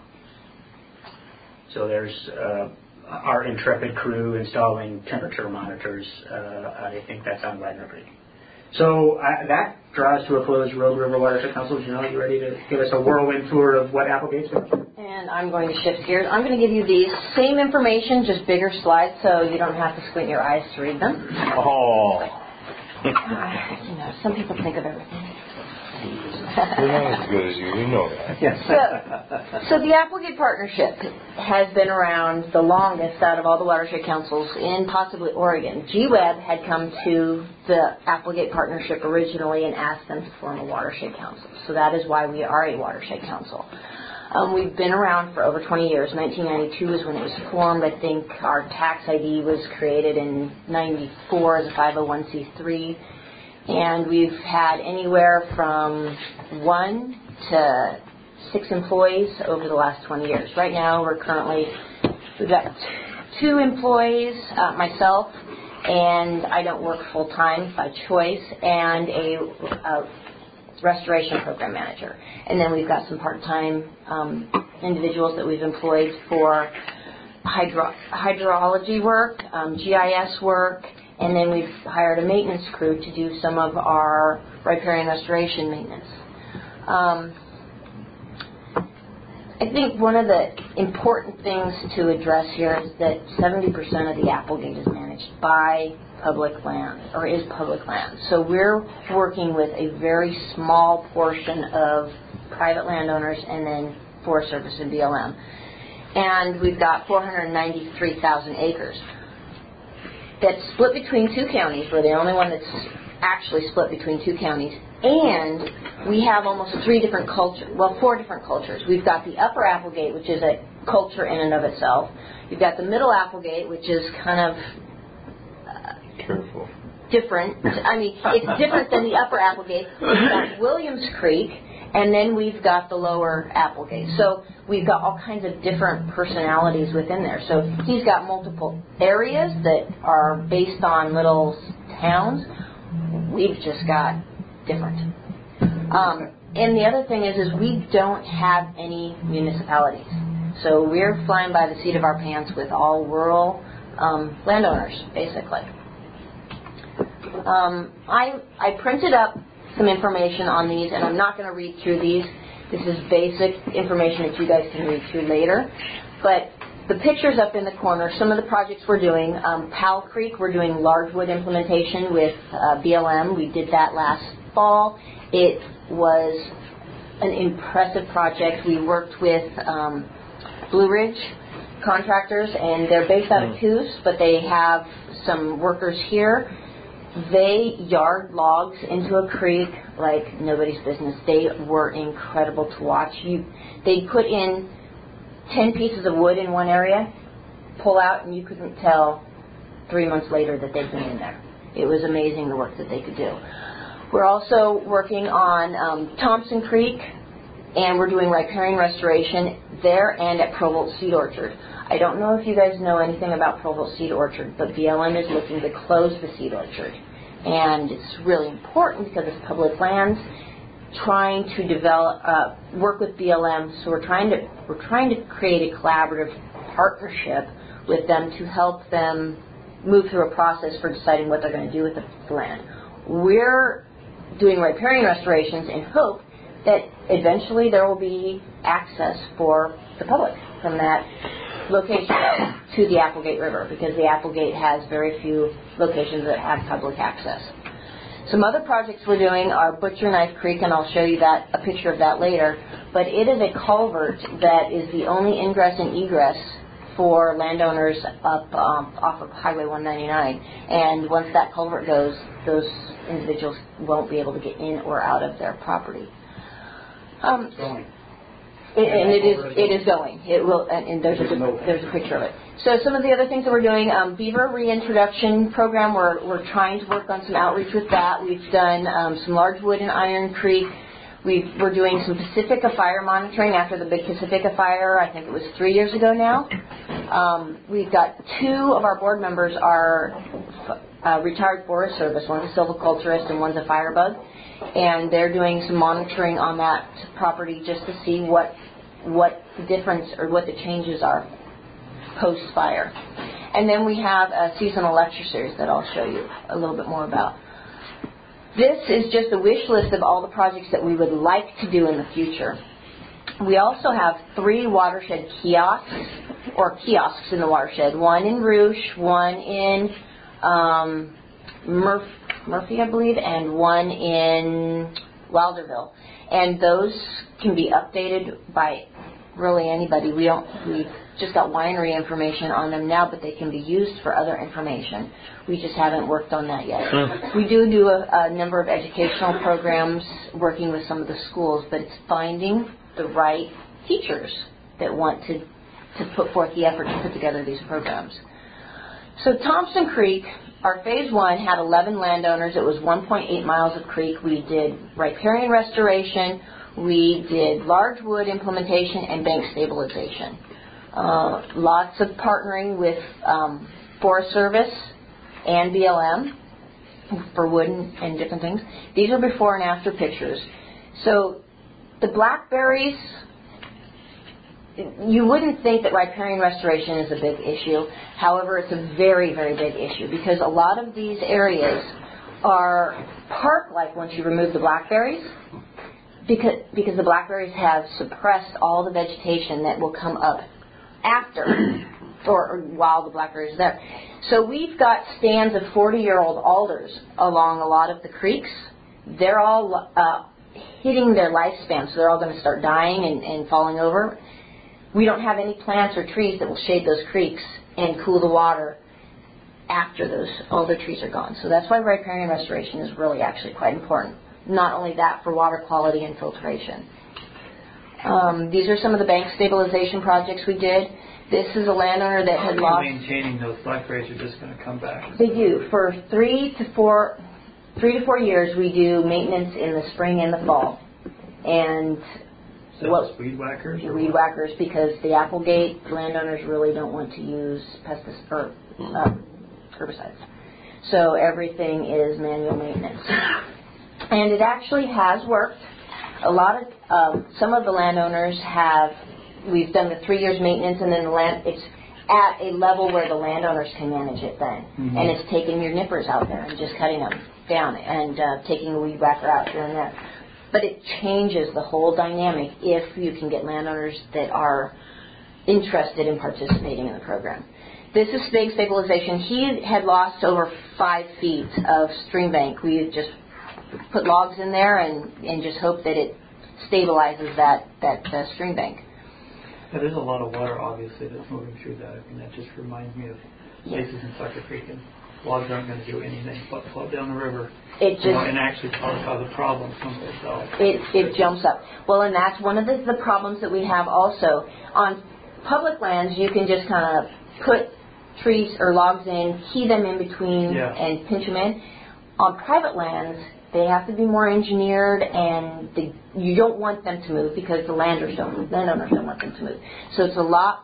So there's our Intrepid crew installing temperature monitors. I think that's on Wagner Creek. So that draws to a close Rogue River Watershed Council. Janelle, you ready to give us a whirlwind tour of what Applegate's going to do? And I'm going to shift gears. I'm going to give you the same information, just bigger slides, so you don't have to squint your eyes to read them. Oh. Some people think of everything. We're not as good as you. We know that. Yes. So the Applegate Partnership has been around the longest out of all the watershed councils in possibly Oregon. GWEB had come to the Applegate Partnership originally and asked them to form a watershed council. So that is why we are a watershed council. We've been around for over 20 years. 1992 is when it was formed. I think our tax ID was created in 94 as a 501c3. And we've had anywhere from 1 to 6 employees over the last 20 years. Right now, we've got 2 employees, myself, and I don't work full-time by choice, and a restoration program manager. And then we've got some part-time individuals that we've employed for hydrology work, GIS work, and then we've hired a maintenance crew to do some of our riparian restoration maintenance. I think one of the important things to address here is that 70% of the Applegate is managed by public land, or is public land. So we're working with a very small portion of private landowners and then Forest Service and BLM. And we've got 493,000 acres. That's split between 2 counties. We're the only one that's actually split between 2 counties. And we have almost 4 different cultures. We've got the Upper Applegate, which is a culture in and of itself. You've got the Middle Applegate, which is kind of different. I mean, it's different than the Upper Applegate. We've got Williams Creek, and then we've got the Lower Applegate. So we've got all kinds of different personalities within there. So he's got multiple areas that are based on little towns. We've just got different. And the other thing is we don't have any municipalities. So we're flying by the seat of our pants with all rural landowners, basically. I printed up some information on these, and I'm not going to read through these. This is basic information that you guys can read through later. But the pictures up in the corner, some of the projects we're doing, Powell Creek, we're doing largewood implementation with BLM. We did that last fall. It was an impressive project. We worked with Blue Ridge contractors, and they're based out of Coos, but they have some workers here. They yard logs into a creek like nobody's business. They were incredible to watch. They put in 10 pieces of wood in one area, pull out, and you couldn't tell 3 months later that they'd been in there. It was amazing the work that they could do. We're also working on Thompson Creek, and we're doing riparian restoration there and at Provolt Seed Orchard. I don't know if you guys know anything about Provolt Seed Orchard, but BLM is looking to close the seed orchard. And it's really important because it's public lands. trying to develop, work with BLM. So we're trying to create a collaborative partnership with them to help them move through a process for deciding what they're going to do with the land. We're doing riparian restorations in hope that eventually there will be access for the public from that location to the Applegate River, because the Applegate has very few locations that have public access. Some other projects we're doing are Butcher Knife Creek, and I'll show you a picture of that later, but it is a culvert that is the only ingress and egress for landowners up off of Highway 199, and once that culvert goes, those individuals won't be able to get in or out of their property. It's going. It is going. It will, and there's a picture of it. So some of the other things that we're doing, beaver reintroduction program. We're trying to work on some outreach with that. We've done some large wood in Iron Creek. We're doing some Pacifica fire monitoring after the big Pacifica fire. I think it was 3 years ago now. We've got 2 of our board members are retired Forest Service. One's a silviculturist and one's a firebug. And they're doing some monitoring on that property just to see what the difference or what the changes are post-fire. And then we have a seasonal lecture series that I'll show you a little bit more about. This is just a wish list of all the projects that we would like to do in the future. We also have 3 watershed kiosks in the watershed. One in Rouge, one in Murphy, I believe, and one in Wilderville. And those can be updated by really anybody. We've just got winery information on them now, but they can be used for other information. We just haven't worked on that yet. We do a number of educational programs working with some of the schools, but it's finding the right teachers that want to put forth the effort to put together these programs. So Thompson Creek, our phase 1 had 11 landowners. It was 1.8 miles of creek. We did riparian restoration. We did large wood implementation and bank stabilization. Lots of partnering with Forest Service and BLM for wood and different things. These are before and after pictures. So the blackberries, you wouldn't think that riparian restoration is a big issue. However, it's a very, very big issue because a lot of these areas are park-like once you remove the blackberries, because the blackberries have suppressed all the vegetation that will come up after or while the blackberries are there. So we've got stands of 40-year-old alders along a lot of the creeks. They're all hitting their lifespan, so they're all going to start dying and falling over. We don't have any plants or trees that will shade those creeks and cool the water after all the trees are gone. So that's why riparian restoration is really actually quite important. Not only that, for water quality and filtration. These are some of the bank stabilization projects we did. This is a landowner that had lost... Maintaining those blackberries are just going to come back. They do. For 3 to 4 years, we do maintenance in the spring and the fall. And... So weed whackers? Weed whackers, because the Applegate landowners really don't want to use pesticides or herbicides. So everything is manual maintenance. And it actually has worked. Some of the landowners we've done the 3 years maintenance, and then it's at a level where the landowners can manage it then. Mm-hmm. And it's taking your nippers out there and just cutting them down and taking the weed whacker out here and there. But it changes the whole dynamic if you can get landowners that are interested in participating in the program. This is bank stabilization. He had lost over 5 feet of stream bank. We just put logs in there and just hope that it stabilizes that stream bank. Yeah, there's a lot of water, obviously, that's moving through that. I mean, that just reminds me of places in Sucker Creek, and logs aren't going to do anything but float down the river. And actually cause a problem someplace else. It jumps up. Well, and that's one of the problems that we have also. On public lands, you can just kind of put trees or logs in, key them in between, and pinch them in. On private lands, they have to be more engineered, and you don't want them to move because the landowners don't want them to move. So it's a lot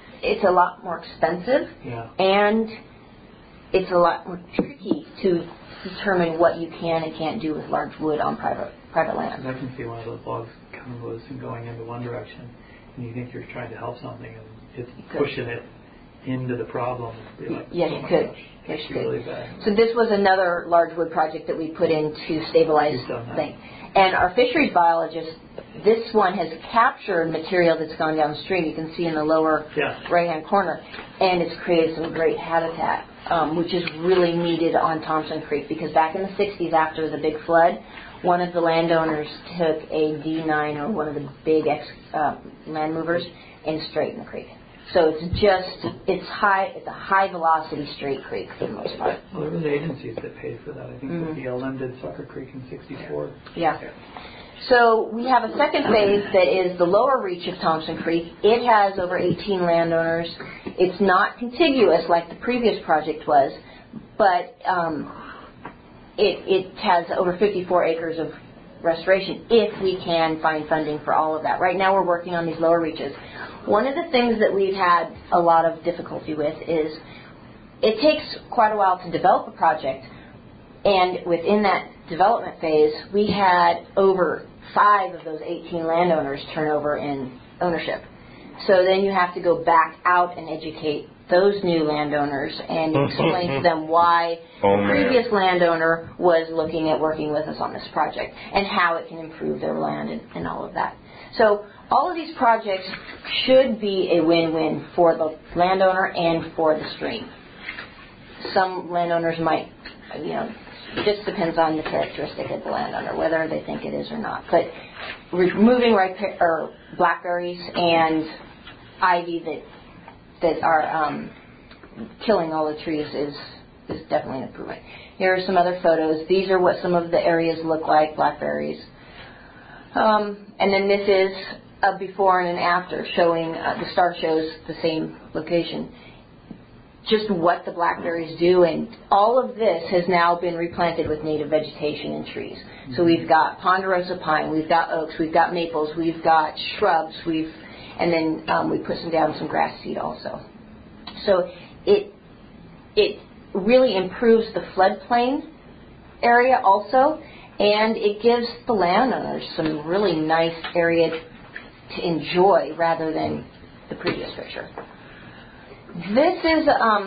more expensive, and it's a lot more tricky to determine what you can and can't do with large wood on private land. I can see one of those logs coming loose and going into one direction, and you think you're trying to help something, and it's pushing it into the problem. You're like, Yes, you could. Yes, you could. Really bad. So this was another large wood project that we put in to stabilize things. And our fisheries biologist, this one has captured material that's gone downstream. You can see in the lower right-hand corner, and it's created some great habitat, which is really needed on Thompson Creek, because back in the 60s after the big flood, one of the landowners took a D9, or one of the big land movers, and straightened the creek. So it's a high velocity straight creek for the most part. Well, there was agencies that paid for that. I think the BLM did Sucker Creek in '64. Yeah. So we have a second phase that is the lower reach of Thompson Creek. It has over 18 landowners. It's not contiguous like the previous project was, but it has over 54 acres of restoration if we can find funding for all of that. Right now we're working on these lower reaches. One of the things that we've had a lot of difficulty with is it takes quite a while to develop a project, and within that development phase we had over 5 of those 18 landowners turn over in ownership. So then you have to go back out and educate those new landowners and explain to them why the previous landowner was looking at working with us on this project and how it can improve their land and all of that. So all of these projects should be a win-win for the landowner and for the stream. Some landowners might, it just depends on the characteristic of the landowner, whether they think it is or not. But removing blackberries and ivy that are killing all the trees is definitely an improvement. Here are some other photos. These are what some of the areas look like, blackberries. And then this is a before and an after, showing the star shows the same location. Just what the blackberries do, and all of this has now been replanted with native vegetation and trees. So we've got ponderosa pine, we've got oaks, we've got maples, we've got shrubs, and then we put down some grass seed also. So it really improves the floodplain area also, and it gives the landowners some really nice area to enjoy rather than the previous picture. This is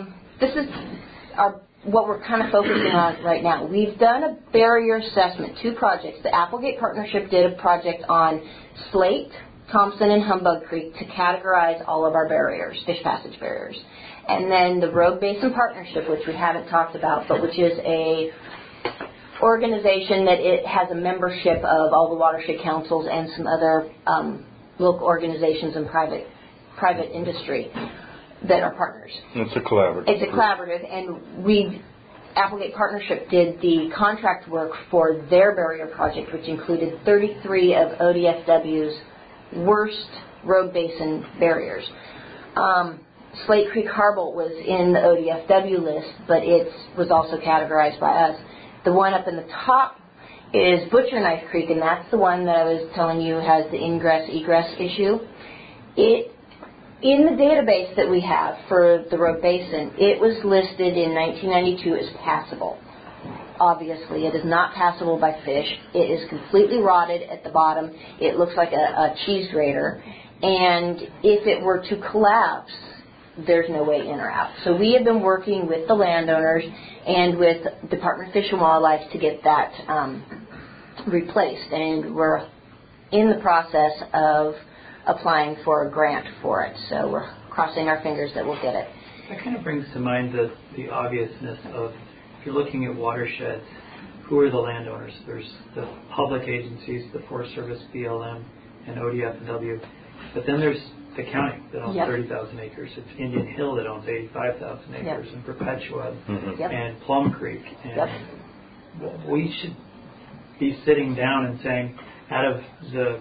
what we're kind of focusing on right now. We've done a barrier assessment, 2 projects. The Applegate Partnership did a project on Slate, Thompson, and Humbug Creek to categorize all of our barriers, fish passage barriers. And then the Rogue Basin Partnership, which we haven't talked about, but which is a organization that it has a membership of all the watershed councils and some other local organizations and private industry that are partners. It's a collaborative. It's a collaborative, and Applegate Partnership did the contract work for their barrier project, which included 33 of ODFW's worst road basin barriers. Slate Creek Harbor was in the ODFW list, but it was also categorized by us. The one up in the top is Butcher Knife Creek, and that's the one that I was telling you has the ingress-egress issue. In the database that we have for the Rogue Basin, it was listed in 1992 as passable. Obviously, it is not passable by fish. It is completely rotted at the bottom. It looks like a cheese grater. And if it were to collapse, there's no way in or out. So we have been working with the landowners and with Department of Fish and Wildlife to get that replaced. And we're in the process of applying for a grant for it. So we're crossing our fingers that we'll get it. That kind of brings to mind the obviousness of, if you're looking at watersheds, who are the landowners? There's the public agencies, the Forest Service, BLM, and ODF&W. But then there's the county that owns 30,000 acres. It's Indian Hill that owns 85,000 acres, and Perpetua, and Plum Creek. And we should be sitting down and saying, out of the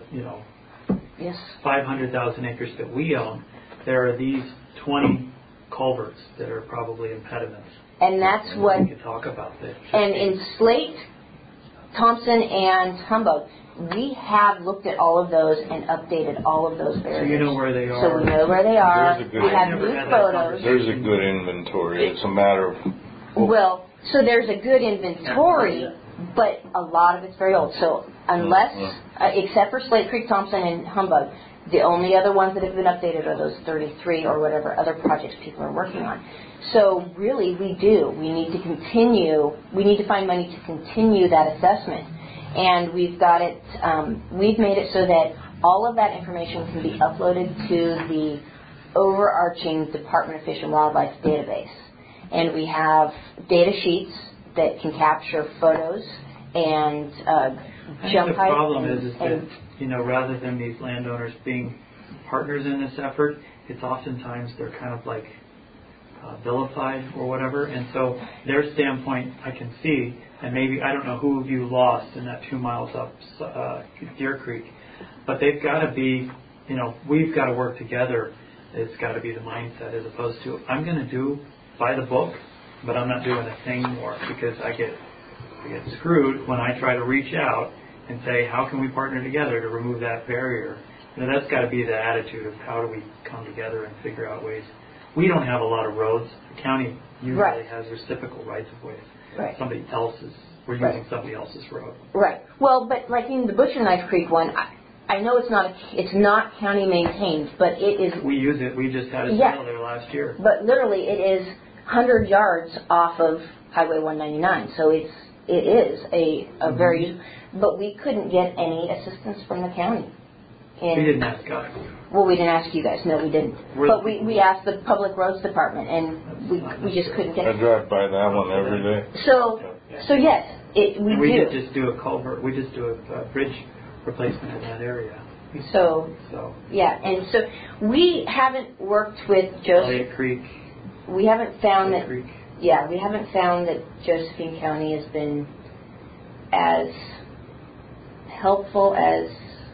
500,000 acres that we own, there are these 20 culverts that are probably impediments. And that's what we could talk about that. And in Slate, Thompson, and Humbug, we have looked at all of those and updated all of those barriers. So you know where they are. So we know where they are. We have new photos. There's a good inventory. It's a matter of... Well, So there's a good inventory, but a lot of it's very old. So unless, except for Slate Creek, Thompson, and Humbug, the only other ones that have been updated are those 33 or whatever other projects people are working on. So really, we need to continue. We need to find money to continue that assessment, and we've got it. We've made it so that all of that information can be uploaded to the overarching Department of Fish and Wildlife database. And we have data sheets that can capture photos and jump height. The problem is that, rather than these landowners being partners in this effort, it's oftentimes they're kind of like vilified or whatever. And so their standpoint I can see, and maybe, I don't know who you lost in that 2 miles up Deer Creek, but they've got to be, we've got to work together. It's got to be the mindset as opposed to, I'm going to do by the book, but I'm not doing a thing more, because I get screwed when I try to reach out and say, how can we partner together to remove that barrier? That's got to be the attitude of how do we come together and figure out ways. We don't have a lot of roads. The county usually has reciprocal rights of ways. Right. We're using somebody else's road. Right. Well, but like in the Butcher Knife Creek one, I know it's not county maintained, but it is. We use it. We just had a sale there last year. But literally, it is 100 yards off of Highway 199, so it is a very. But we couldn't get any assistance from the county. We didn't ask us. Well, we didn't ask you guys. No, we didn't. But we asked the Public Roads Department, and we just couldn't get. I drive by that one every day. So yes, we do. Just do a culvert. We just do a bridge replacement in that area. So yeah, and so we haven't worked with Elliott Creek. We haven't found that. Creek. Yeah, we haven't found that Josephine County has been as helpful as.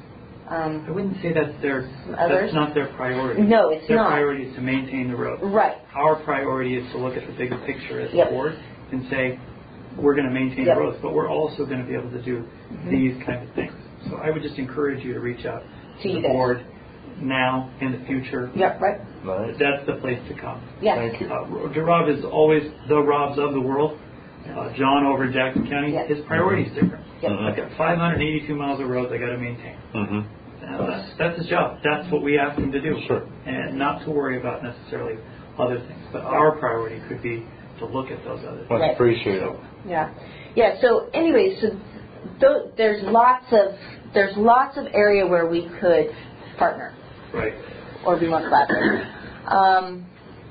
I wouldn't say that's others? not their priority. No, it's their not. Their priority is to maintain the road. Right. Our priority is to look at the bigger picture as a board and say, we're going to maintain the roads, but we're also going to be able to do these kinds of things. So I would just encourage you to reach out to the board now, in the future. Yep, right. Nice. That's the place to come. Yes. Thank you. Rob is always the Robs of the world. John over in Jackson County, his priority is different. Yep. I've got 582 miles of roads I got to maintain. That's his job. That's what we ask him to do. Sure. And not to worry about necessarily other things. But our priority could be to look at those other things. Much appreciated. Yeah. So anyways, there's lots of area where we could partner. Right. Or be more collaborative.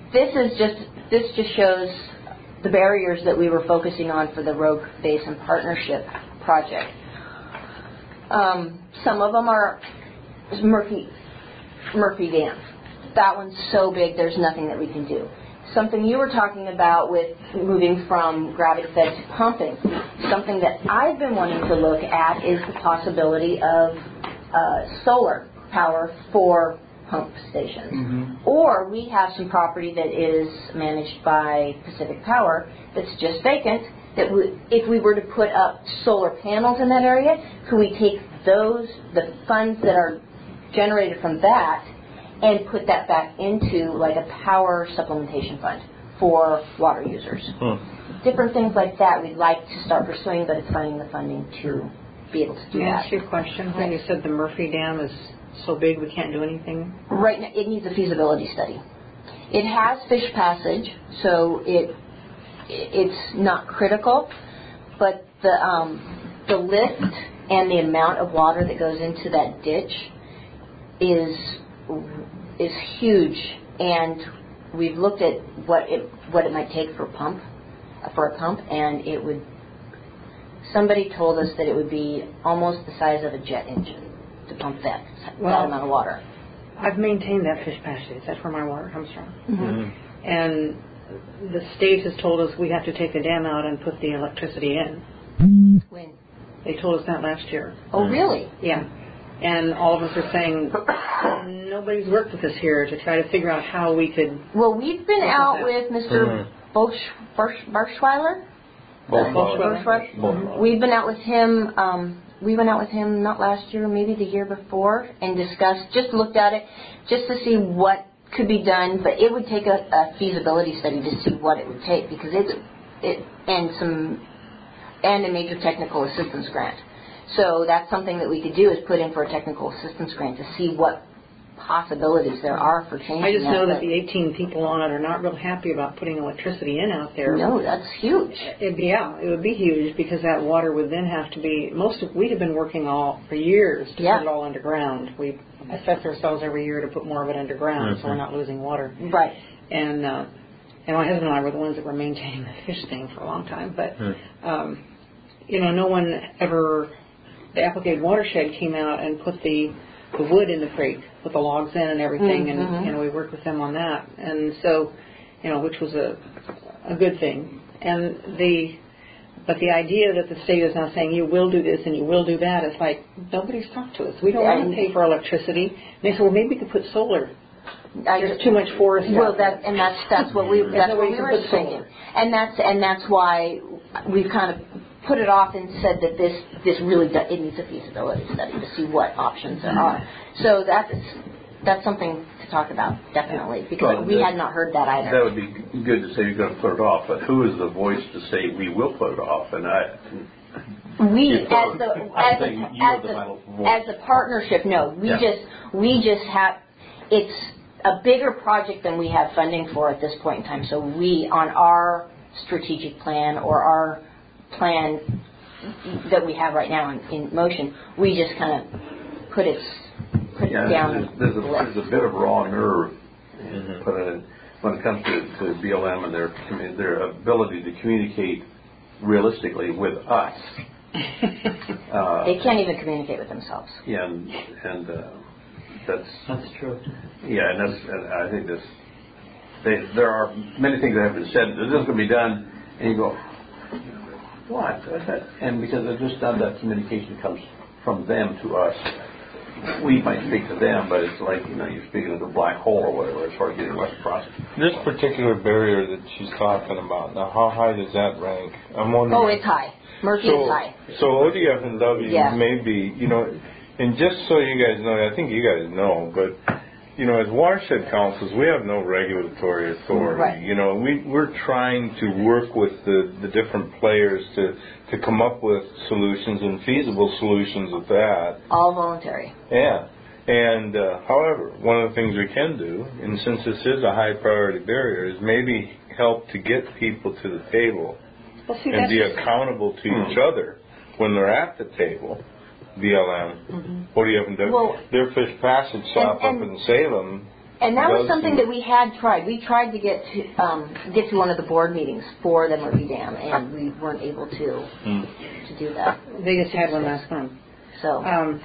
This just shows the barriers that we were focusing on for the Rogue Basin Partnership project. Some of them are Murphy Dam. That one's so big, there's nothing that we can do. Something you were talking about with moving from gravity-fed to pumping, something that I've been wanting to look at is the possibility of solar power for pump stations. Or we have some property that is managed by Pacific Power that's just vacant, that if we were to put up solar panels in that area, could we take the funds that are generated from that and put that back into like a power supplementation fund for water users? Different things like that we'd like to start pursuing, but it's finding the funding to be able to do that. May I ask you a question? When you said the Murphy Dam is so big we can't do anything? Right now, it needs a feasibility study. It has fish passage, so it's not critical, but the lift and the amount of water that goes into that ditch is huge, and we've looked at what it might take for a pump, and it would. Somebody told us that it would be almost the size of a jet engine to pump that amount of water. I've maintained that fish passage. That's where my water comes from. And the state has told us we have to take the dam out and put the electricity in. When? They told us that last year. Oh, really? Yeah. And all of us are saying nobody's worked with us here to try to figure out how we could. Well, we've been out with Mr. Barschweiler. We've been out with him. We went out with him not last year, maybe the year before, and looked at it, just to see what could be done. But it would take a feasibility study to see what it would take, because and a major technical assistance grant. So that's something that we could do is put in for a technical assistance grant to see what possibilities there are for changing. I just know that the 18 people on it are not real happy about putting electricity in out there. No, that's huge. It would be huge because that water would then have to be, we'd have been working for years to put it all underground. We assess ourselves every year to put more of it underground so we're not losing water. Right. And my husband and I were the ones that were maintaining the fish thing for a long time. But, no one ever, the Applegate Watershed came out and put the wood in the creek, put the logs in and everything, and we worked with them on that. And so, which was a good thing. But the idea that the state is now saying you will do this and you will do that, it's like nobody's talked to us. We don't want to pay for electricity. And they said, well, maybe we could put solar. There's too much forest. Well, that's what we were thinking, and that's why we've kind of put it off and said that this really it needs a feasibility study to see what options there are. So that's something to talk about, definitely, because we had not heard that either. That would be good to say you're going to put it off, but who is the voice to say we will put it off? And as a partnership, no. We just have, it's a bigger project than we have funding for at this point in time. So we, on our strategic plan or our plan that we have right now in motion, we just kind of put it down. There's a bit of raw nerve when it comes to BLM and their ability to communicate realistically with us. They can't even communicate with themselves. Yeah, and that's true. Yeah, and I think there are many things that have been said. This is going to be done, and you go, what? And because it's just done, that communication comes from them to us. We might speak to them, but it's like, you're speaking to the black hole or whatever as far as getting west across. This particular barrier that she's talking about, now how high does that rank? I'm wondering. Oh, it's high. Murphy is high. So ODF&W may be, and just so you guys know, I think you guys know, but as watershed councils, we have no regulatory authority. Right. We're trying to work with the different players to come up with solutions and feasible solutions at that. All voluntary. Yeah. And however, one of the things we can do, and since this is a high priority barrier, is maybe help to get people to the table and be accountable to each other when they're at the table. BLM, ODF&W, their fish passage stop up in Salem. And that was something that we had tried. We tried to get to one of the board meetings for the Murphy Dam, and we weren't able to do that. They just had one last month. So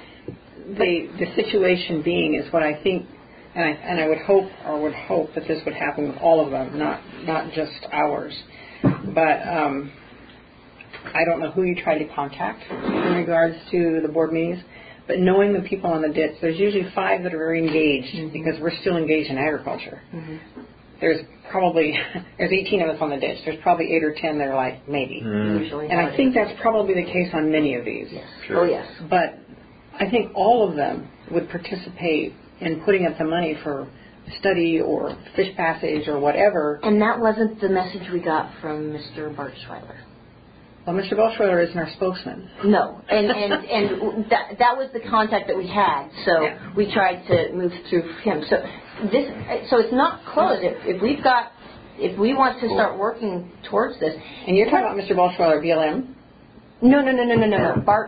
the situation being is what I think, and I would hope that this would happen with all of them, not just ours, but. I don't know who you try to contact in regards to the board meetings, but knowing the people on the ditch, there's usually 5 that are very engaged because we're still engaged in agriculture. There's 18 of us on the ditch. There's probably 8 or 10 that are like, maybe. Usually. And I think that's probably the case on many of these. Yes. Sure. Oh, yes. But I think all of them would participate in putting up the money for study or fish passage or whatever. And that wasn't the message we got from Mr. Bartschweiler. Well, Mr. Bartschweiler isn't our spokesman. No, and that was the contact that we had. So we tried to move through him. So it's not closed. If we want to start working towards this, and you're talking about Mr. Bartschweiler, BLM. No. Bart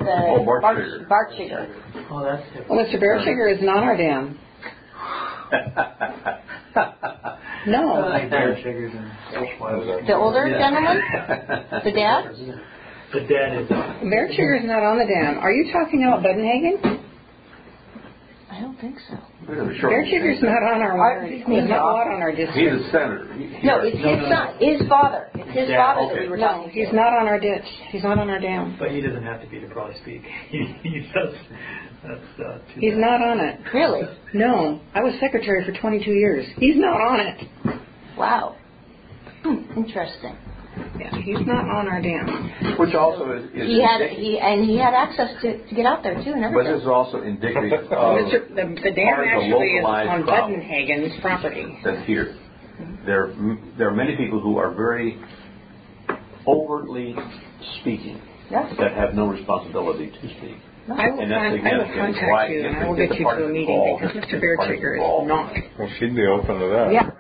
Sugar. Oh, that's different. Well, Mr. Bartschweiler is not our dam. No. The older gentleman? The dad? The dad is. Bartschweiler is not on the dam. Are you talking about Budenhagen? I don't think so. Bartschweiler is not on our district. He's a senator. No, it's his son, his father. It's his father that we were talking to. He's not on our ditch. He's not on our dam. But he doesn't have to be to probably speak. He does. He's not on it. Really? No. I was secretary for 22 years. He's not on it. Wow. Interesting. Yeah, he's not on our dam. Which also is he had access to get out there too and everything. But this is also indicative of the dam actually is on Budenhagen's property. That's here. There are many people who are very overtly speaking Yes. that have no responsibility to speak. I will contact you and I will get you to a meeting because Mr. Beartrigger is not. Well, she'd be open to that. Yeah.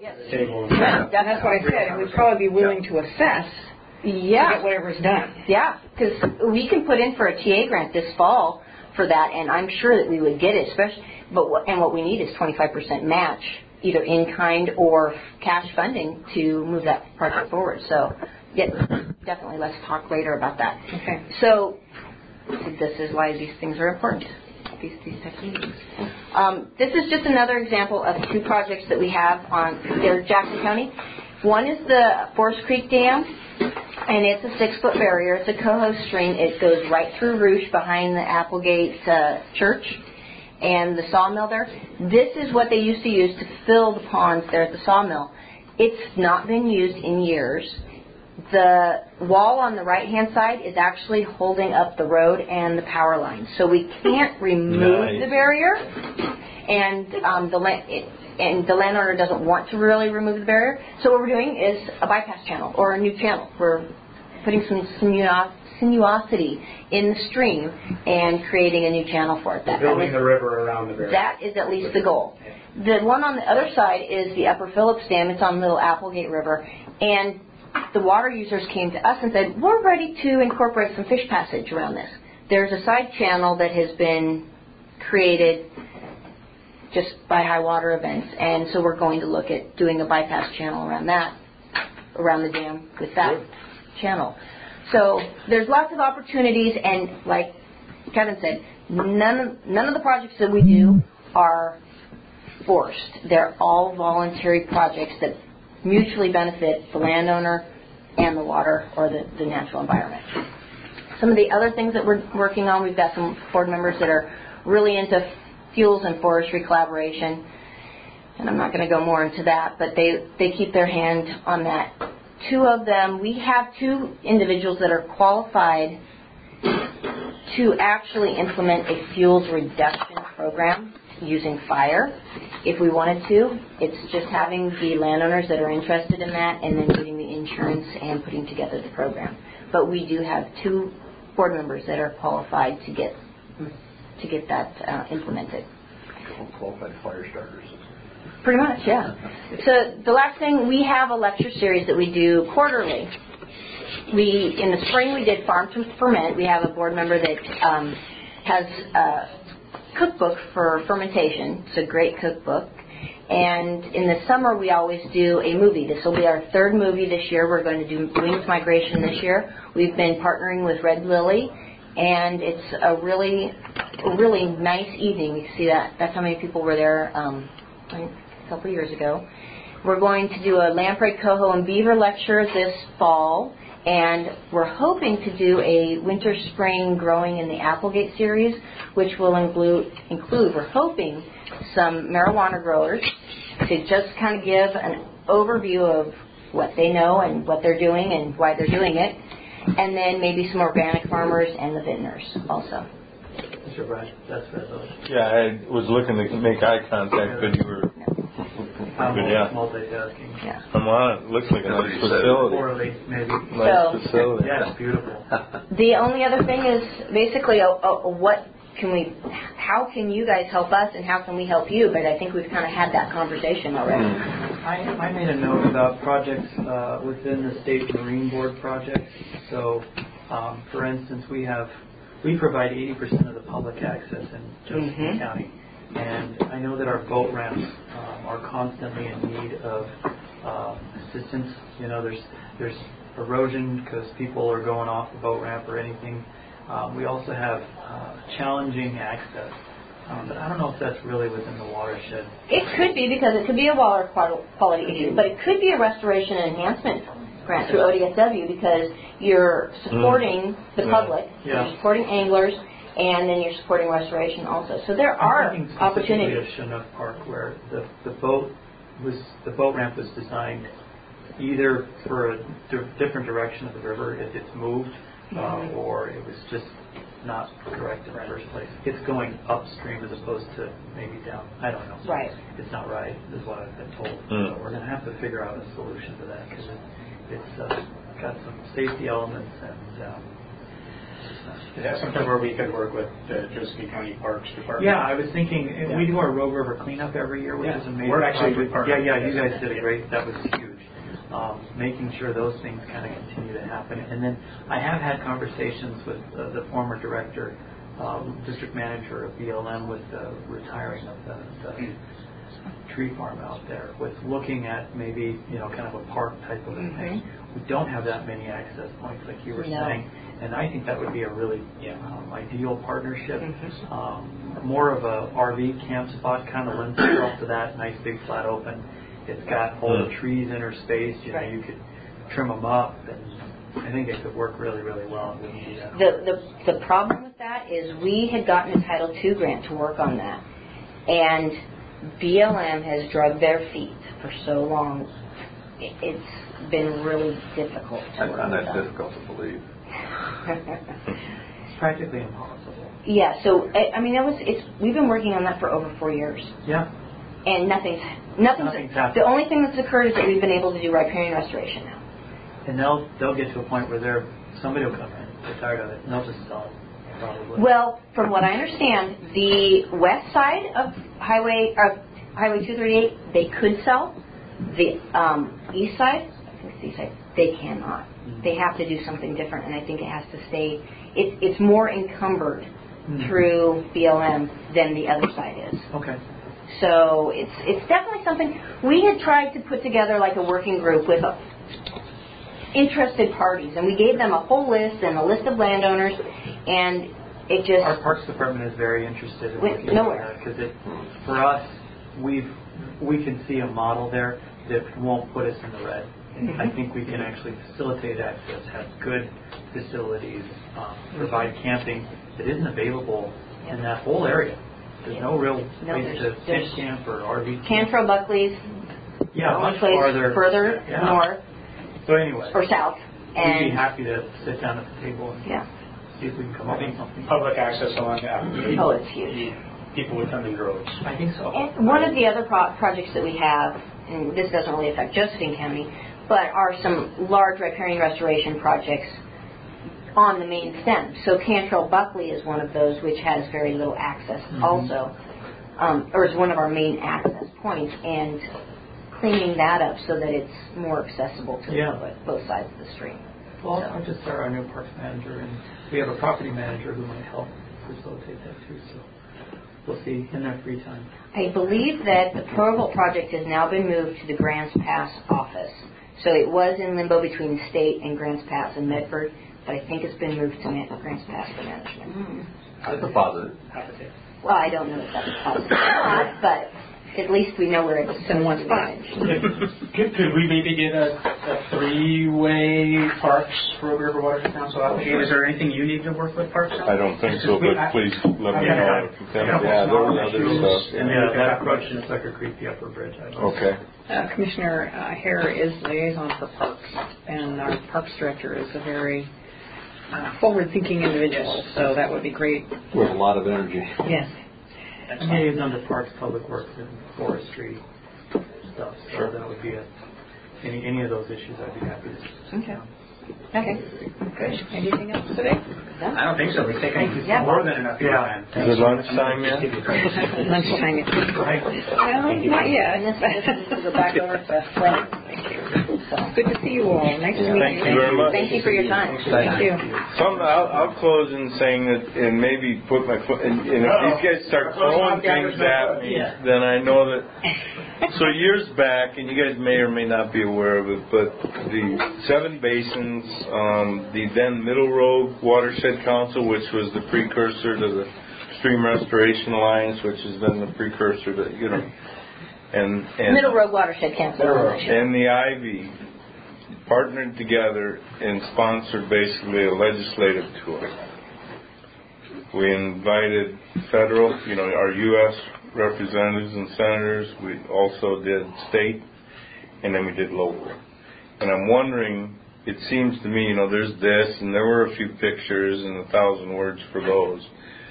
That's what I said. And we'd probably be willing to assess to get whatever's done. Yeah, because we can put in for a TA grant this fall for that, and I'm sure that we would get it. Especially, what we need is 25% match, either in kind or cash funding to move that project forward. So, definitely, let's talk later about that. Okay. So, this is why these things are important. These types of meetings. This is just another example of two projects that we have on there, Jackson County. One is the Forest Creek Dam, and it's a 6-foot barrier. It's a Coho stream. It goes right through Roosh behind the Applegate Church and the sawmill there. This is what they used to use to fill the ponds there at the sawmill. It's not been used in years. The wall on the right-hand side is actually holding up the road and the power lines. So we can't remove the barrier, and the landowner doesn't want to really remove the barrier. So what we're doing is a bypass channel or a new channel. We're putting some sinuosity in the stream and creating a new channel for it. Building the river around the barrier. That is at least the goal. The one on the other side is the Upper Phillips Dam. It's on Little Applegate River, and the water users came to us and said, we're ready to incorporate some fish passage around this. There's a side channel that has been created just by high water events, and so we're going to look at doing a bypass channel around the dam with that channel. So there's lots of opportunities, and like Kevin said, none of the projects that we do are forced. They're all voluntary projects that mutually benefit the landowner and the water or the natural environment. Some of the other things that we're working on, we've got some board members that are really into fuels and forestry collaboration, and I'm not going to go more into that, but they keep their hand on that. Two of them, we have two individuals that are qualified to actually implement a fuels reduction program using fire if we wanted to. It's just having the landowners that are interested in that and then getting the insurance and putting together the program. But we do have two board members that are qualified to get that implemented. Qualified fire starters. Pretty much, yeah. So the last thing, we have a lecture series that we do quarterly. In the spring we did Farm to Ferment. We have a board member that has a cookbook for fermentation. It's a great cookbook. And in the summer we always do a movie. This will be our third movie this year. We're going to do Wings Migration this year. We've been partnering with Red Lily, and it's a really nice evening. You can see that. That's how many people were there a couple years ago. We're going to do a lamprey, coho, and beaver lecture this fall, and we're hoping to do a winter-spring growing in the Applegate series, which will include we're hoping, some marijuana growers to just kind of give an overview of what they know and what they're doing and why they're doing it, and then maybe some organic farmers and the vintners also. Mr. Bryan, that's Red Lily. Yeah, I was looking to make eye contact, but you were... Multitasking. Yeah. Come on, it looks like a nice facility. Poorly, maybe. Nice facility. Yeah, it's beautiful. The only other thing is basically how can you guys help us and how can we help you? But I think we've kind of had that conversation already. I made a note about projects within the State Marine Board projects. So, for instance, we provide 80% of the public access in Josephine County. And I know that our boat ramps are constantly in need of assistance. You know, there's erosion because people are going off the boat ramp or anything. We also have challenging access. But I don't know if that's really within the watershed. It could be, because it could be a water quality issue, but it could be a restoration and enhancement grant through ODSW, because you're supporting the public, you're supporting anglers, and then you're supporting restoration also. So there are opportunities. Of Chinook Park, where the boat ramp was designed either for a different direction of the river if it's moved, or it was just not correct in the first place. It's going upstream as opposed to maybe down. I don't know. Right. It's not right, is what I've been told. So we're going to have to figure out a solution to that, because got some safety elements, and is that something where we could work with the Josephine County Parks Department? yeah, I was thinking we do our Rogue River cleanup every year, which is amazing. We're actually a good partner. Yeah, you guys did a great. That was huge. Making sure those things kind of continue to happen, and then I have had conversations with the former director, district manager of BLM, with the retiring of the tree farm out there, with looking at maybe kind of a park type of a thing. We don't have that many access points like you were saying. And I think that would be a really ideal partnership. More of a RV camp spot kind of lends itself to that. Nice big flat open. It's got all the trees interspaced. You could trim them up, and I think it could work really, really well. The problem with that is we had gotten a Title II grant to work on that, and BLM has dragged their feet for so long. It's been really difficult to work And with that's them. difficult to believe. It's practically impossible. Yeah, so I mean, we've been working on that for over 4 years. Yeah. And nothing's happened. The only thing that's occurred is that we've been able to do riparian restoration now. And they'll get to a point where somebody will come in, they're tired of it, and they'll just sell it, probably. Well, from what I understand, the west side of Highway 238 they could sell. The east side, I think it's the east side, they cannot. They have to do something different, and I think it has to stay. It's more encumbered through BLM than the other side is. Okay. So it's definitely something we had tried to put together, like a working group with interested parties, and we gave them a whole list and a list of landowners, and it just our Parks Department is very interested in went looking nowhere. at that, because for us we can see a model there that won't put us in the red. I think we can actually facilitate access, have good facilities, provide camping that isn't available in that whole area. There's no real place to pitch camp or RV camp. Cantrell Buckley's much place further north So anyway, or south. We'd And be happy to sit down at the table and see if we can come up with something. Public access along that. Oh, it's huge. People would come in droves. I think so. And one of the other projects that we have, and this doesn't really affect Josephine County, but are some large riparian restoration projects on the main stem. So Cantrell Buckley is one of those which has very little access also, or is one of our main access points, and cleaning that up so that it's more accessible to the public, both sides of the street. Well, I'll just start our new parks manager, and we have a property manager who might help facilitate that too. So we'll see in their free time. I believe that the Provolt project has now been moved to the Grants Pass office. So it was in limbo between the state and Grants Pass and Medford, but I think it's been moved to Grants Pass for management. That's a positive. Well, I don't know if that's possible or not, but at least we know where it's in one spot. Could we maybe get a three-way Parks Rogue River Watershed Council application? Is there anything you need to work with Parks on? I don't think so, but please let me know if you can. Yeah, there was other stuff. And that approach in Sucker Creek, the upper bridge. Okay. Commissioner Hare is liaison for Parks, and our Parks Director is a very forward-thinking individual, so that would be great. With a lot of energy. Yes. I'm liaison to Parks, Public Works, and Forestry stuff, so that would be any of those issues I'd be happy to. Okay. Okay. Good. Anything else today? No? I don't think so. We've taken more than enough time. Is it lunchtime yet? Lunchtime yet. Well, not yet. We'll go back over to Frank. Thank you. Good to see you all. Nice to meet Thank you very much. Thank you for your time. Thank you. I'll close in saying that, and maybe put my foot. And if these guys start throwing things at me, then I know that. So years back, and you guys may or may not be aware of it, but the Seven Basins, the then Middle Rogue Watershed Council, which was the precursor to the Stream Restoration Alliance, which has been the precursor to and Middle Rogue Watershed Council. And the Ivy partnered together and sponsored basically a legislative tour. We invited federal, our U.S. representatives and senators. We also did state, and then we did local. And I'm wondering, it seems to me, there's this, and there were a few pictures and 1,000 words for those.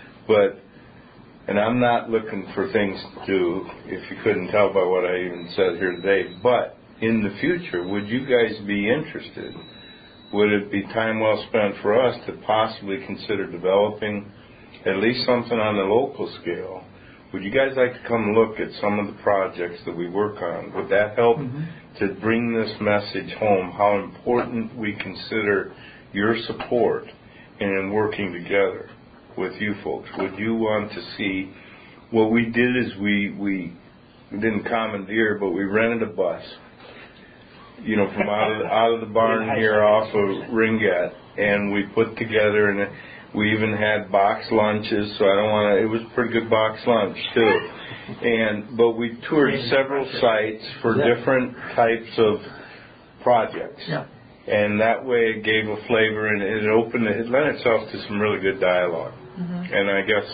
And I'm not looking for things to do, if you couldn't tell by what I even said here today. But in the future, would you guys be interested would it be time well spent for us to possibly consider developing at least something on the local scale? Would you guys like to come look at some of the projects that we work on? Would that help to bring this message home, how important we consider your support in working together with you folks? Would you want to see, what we did is we didn't commandeer, but we rented a bus, from out of the barn here off of Ringette, and we put together, and we even had box lunches, so it was a pretty good box lunch too. But we toured several sites for different types of projects. Yeah. And that way it gave a flavor, and it lent itself to some really good dialogue. And I guess,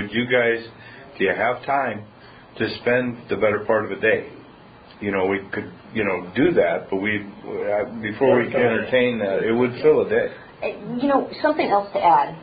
do you have time to spend the better part of a day? We could, do that, but before we can entertain that, it would fill a day. Something else to add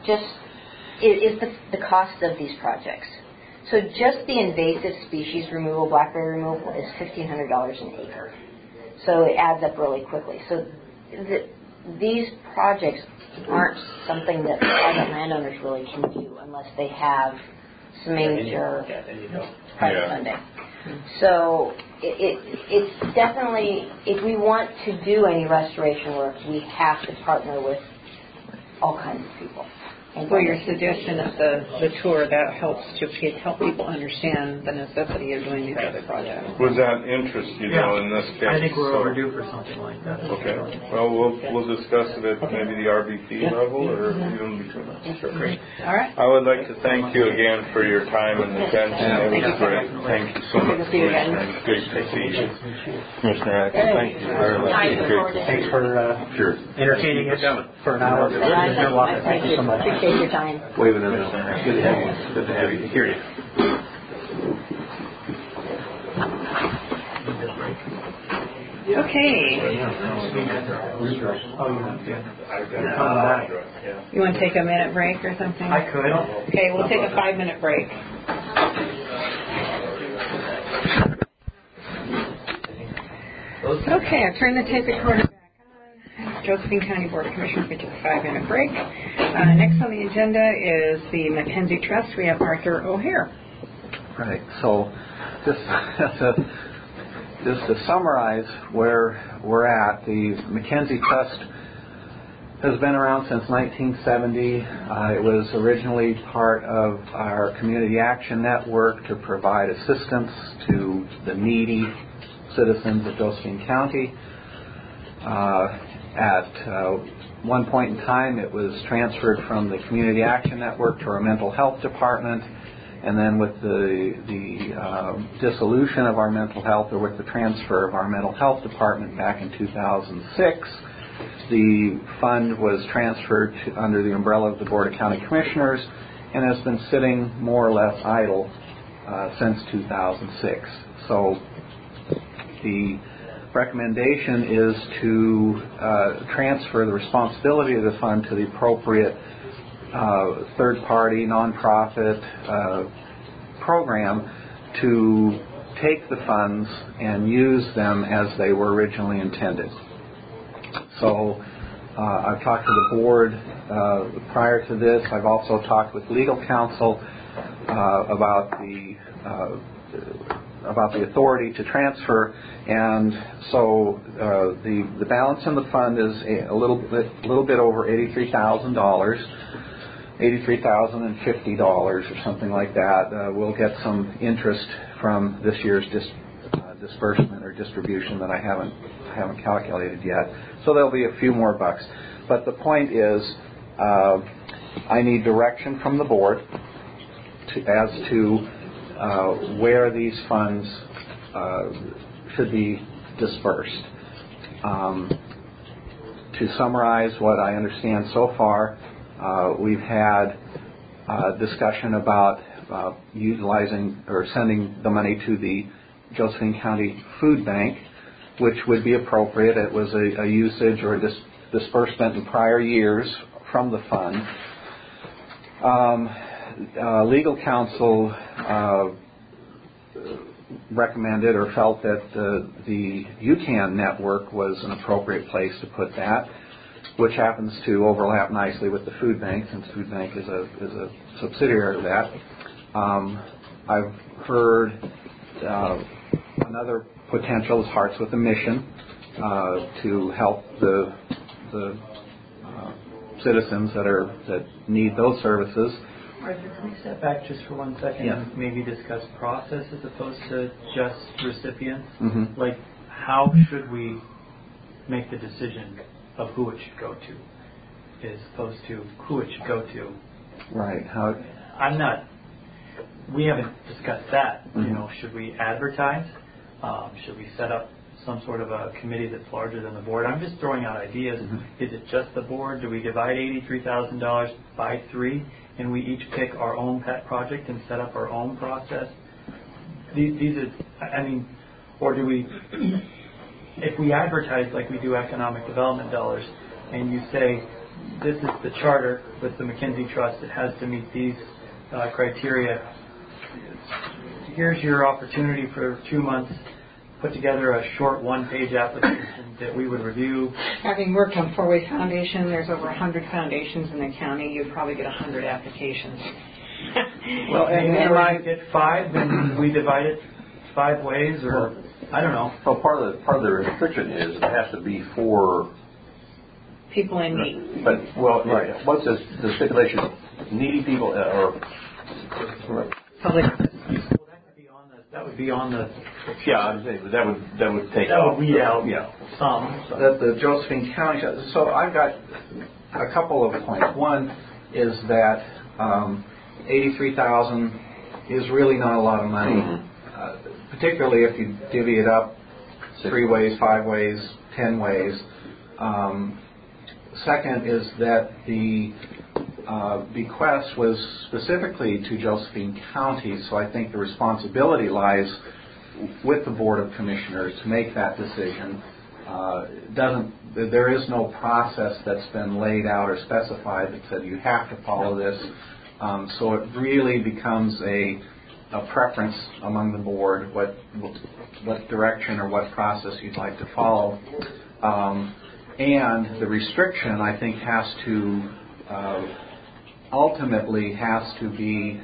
is the cost of these projects. So just the invasive species removal, blackberry removal, is $1,500 an acre. So it adds up really quickly. So these projects aren't something that private landowners really can do unless they have some major private funding. So it's definitely, if we want to do any restoration work, we have to partner with all kinds of people. Well, your suggestion of the tour, that helps to help people understand the necessity of doing these other projects. Was that interest, in this case? I think we're overdue for something like that. Okay. Well, we'll discuss it at maybe the RBP level or even between us. Sure. Great. All right. I would like to thank you again for your time and attention. It was great. Thank you so much. Good to see you again. Great to see you. Commissioner Atkins, thank you very much. Thanks for entertaining us for an hour. Thank you so much. Appreciate your time. Waving at us. Good to have you. Good to have you. Hear you. Okay. You want to take a minute break or something? I could. Okay, we'll take a 5-minute break. Okay, I've turned the tape recorder back on. Josephine County Board of Commissioners, we took a 5-minute break. Next on the agenda is the Mackenzie Trust. We have Arthur O'Hare. Right. So just to summarize where we're at, the Mackenzie Trust has been around since 1970. It was originally part of our Community Action Network to provide assistance to the needy citizens of Josephine County. At one point in time, it was transferred from the Community Action Network to our Mental Health Department, and then with the dissolution of our mental health, or with the transfer of our Mental Health Department back in 2006, the fund was transferred under the umbrella of the Board of County Commissioners and has been sitting more or less idle since 2006. So the recommendation is to transfer the responsibility of the fund to the appropriate third-party, nonprofit program to take the funds and use them as they were originally intended. So I've talked to the board prior to this. I've also talked with legal counsel about the authority to transfer, and so the balance in the fund is a little bit over $83,000, $83,050 or something like that. We'll get some interest from this year's disbursement or distribution that I haven't calculated yet. So there'll be a few more bucks. But the point is, I need direction from the board as to where these funds should be dispersed. To summarize what I understand so far, we've had discussion about utilizing or sending the money to the Josephine County Food Bank, which would be appropriate. It was a usage or a disbursement in prior years from the fund. Legal counsel recommended or felt that the UCAN network was an appropriate place to put that. which happens to overlap nicely with the food bank, since food bank is a subsidiary of that. I've heard another potential is Hearts with a Mission to help the citizens that need those services. Arthur, can we step back just for 1 second and maybe discuss process as opposed to just recipients? Mm-hmm. Like, how should we make the decision of who it should go to as opposed to who it should go to? Right. We haven't discussed that. Mm-hmm. You know, should we advertise? Should we set up some sort of a committee that's larger than the board? I'm just throwing out ideas. Mm-hmm. Is it just the board? Do we divide $83,000 by 3 and we each pick our own pet project and set up our own process? These are, I mean, or do we, if we advertise like we do economic development dollars and you say, this is the charter with the McKinsey Trust, it has to meet these criteria, here's your opportunity for 2 months, put together a short 1-page application that we would review. Having worked on Four Way Foundation, there's over 100 foundations in the county. You'd probably get 100 applications. Well, and then I get 5, then we divide it 5 ways, or I don't know. Well, part of the restriction is it has to be for people in need. But right. What's the stipulation? Needy people or Public. That would be on the. Yeah, I'm saying that would take. That would weed out some. The Josephine County. So I've got a couple of points. One is that $83,000 is really not a lot of money, particularly if you divvy it up 3 ways, 5 ways, 10 ways. Second is that the bequest was specifically to Josephine County, so I think the responsibility lies with the Board of Commissioners to make that decision. There is no process that's been laid out or specified that said you have to follow this. So it really becomes a preference among the board what direction or what process you'd like to follow. And the restriction, I think, has to ultimately has to be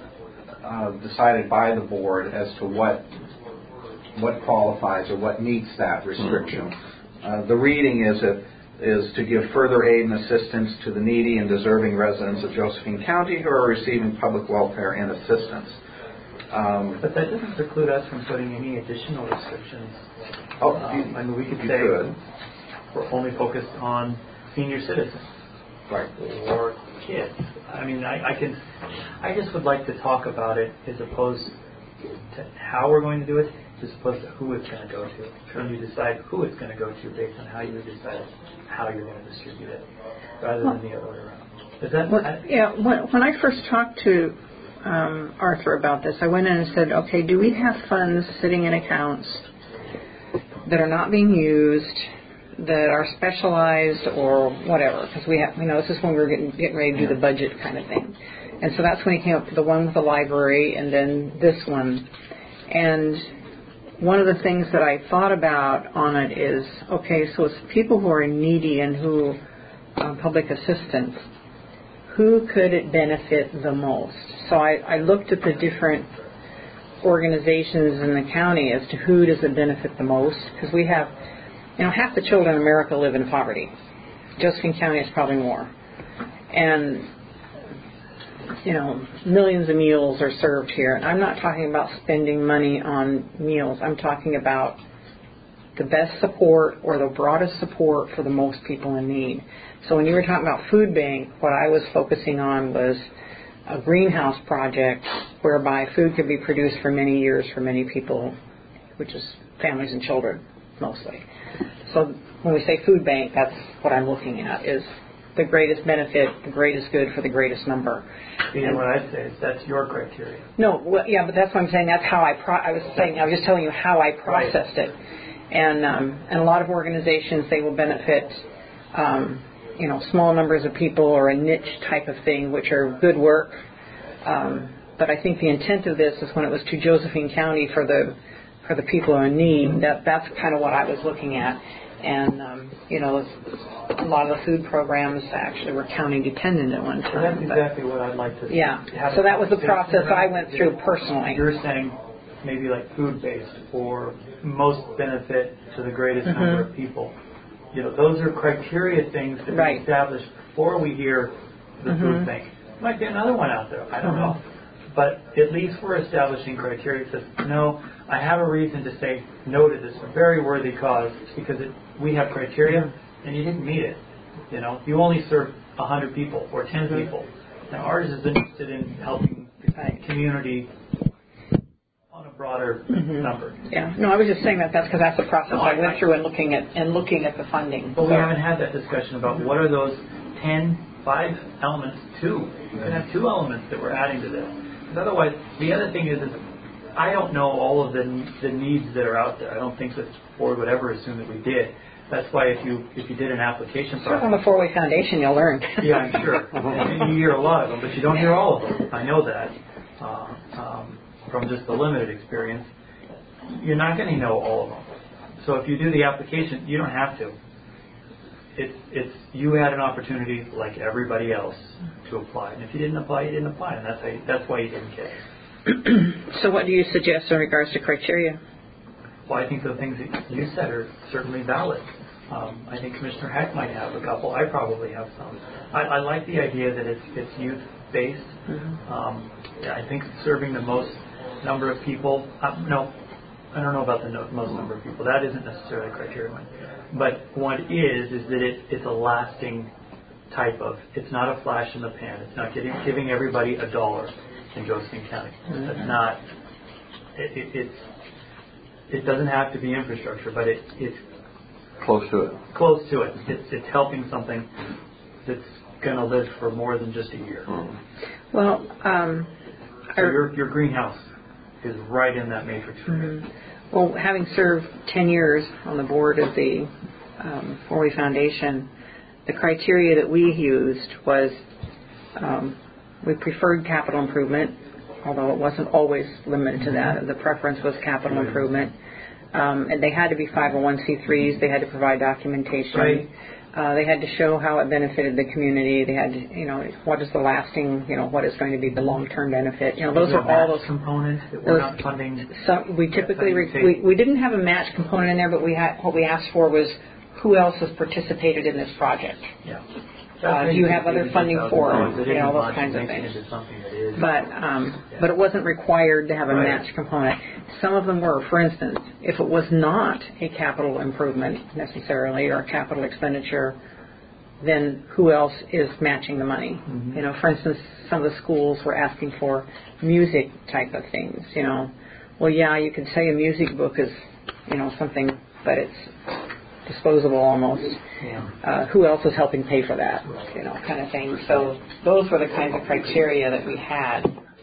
decided by the board as to what qualifies or what meets that restriction. The reading is to give further aid and assistance to the needy and deserving residents of Josephine County who are receiving public welfare and assistance. But that doesn't preclude us from putting any additional restrictions. I mean, we could say we're only focused on senior citizens, right, or kids. I mean, I just would like to talk about it as opposed to how we're going to do it, as opposed to who it's going to go to. And you decide who it's going to go to based on how you decide how you're going to distribute it, rather than the other way around. Is that when I first talked to Arthur about this, I went in and said, okay, do we have funds sitting in accounts that are not being used, that are specialized or whatever? Because we know this is when we were getting ready to do the budget kind of thing. And so that's when he came up with the one with the library and then this one. And one of the things that I thought about on it is, okay, so it's people who are needy and who public assistance, who could it benefit the most? So I looked at the different organizations in the county as to who does it benefit the most, because we have, half the children in America live in poverty. Josephine County is probably more. And, millions of meals are served here. And I'm not talking about spending money on meals. I'm talking about the best support or the broadest support for the most people in need. So when you were talking about food bank, what I was focusing on was a greenhouse project whereby food could be produced for many years for many people, which is families and children mostly. So when we say food bank, that's what I'm looking at, is the greatest benefit, the greatest good for the greatest number. What I say is that's your criteria. No, but that's what I'm saying. That's how I was just telling you how I processed it. And a lot of organizations, they will benefit, small numbers of people or a niche type of thing, which are good work. But I think the intent of this is when it was to Josephine County for the people who are in need, that's kind of what I was looking at. And, a lot of the food programs actually were county dependent at one time. That's exactly what I'd like to. Yeah. So that was the process I went through personally. You're saying maybe like food-based or most benefit to the greatest number of people. Those are criteria things that we establish before we hear the food thing. Might be another one out there. I don't know. But at least we're establishing criteria that says, no, I have a reason to say no to this very worthy cause because we have criteria and you didn't meet it. You only serve 100 people or 10 people. Now ours is interested in helping the community on a broader number. Yeah. No, I was just saying that's because that's the process I went through in looking at the funding. But we haven't had that discussion about what are those 5 elements, 2. You can have 2 elements that we're adding to this. Because otherwise, the other thing is I don't know all of the needs that are out there. I don't think that the board would ever assume that we did. That's why if you did an application process... From the Four-Way Foundation, you'll learn. Yeah, I'm sure. And you hear a lot of them, but you don't hear all of them. I know that from just the limited experience. You're not going to know all of them. So if you do the application, you don't have to. It's you had an opportunity like everybody else to apply, and if you didn't apply, you didn't apply, and that's why you didn't get it. So what do you suggest in regards to criteria? Well, I think the things that you said are certainly valid. I think Commissioner Heck might have a couple. I probably have some. I like the idea that it's youth-based. I think serving the most number of people. No, I don't know about the most number of people. That isn't necessarily a criterion. But what is that it's a lasting type of. It's not a flash in the pan. It's not giving everybody $1 in Josephine County. That's not. It doesn't have to be infrastructure, but it's close to it. Close to it. It's helping something that's going to live for more than just a year. Well, so your greenhouse is right in that matrix for me. Well, having served 10 years on the board of the Four-Way Foundation, the criteria that we used was we preferred capital improvement, although it wasn't always limited to that. The preference was capital improvement. And they had to be 501c3s. They had to provide documentation. Right. They had to show how it benefited the community. They had to, what is the lasting, what is going to be the long-term benefit. Those are all those components that we're not funding. So we typically we didn't have a match component in there, but what we asked for was who else has participated in this project. Yeah. Do you have other funding for those kinds of things? But it wasn't required to have a match component. Some of them were. For instance, if it was not a capital improvement necessarily or a capital expenditure, then who else is matching the money? For instance, some of the schools were asking for music type of things. Well, yeah, you could say a music book is something, but it's disposable almost. Yeah. Who else is helping pay for that? Kind of thing. So those were the kinds of criteria that we had.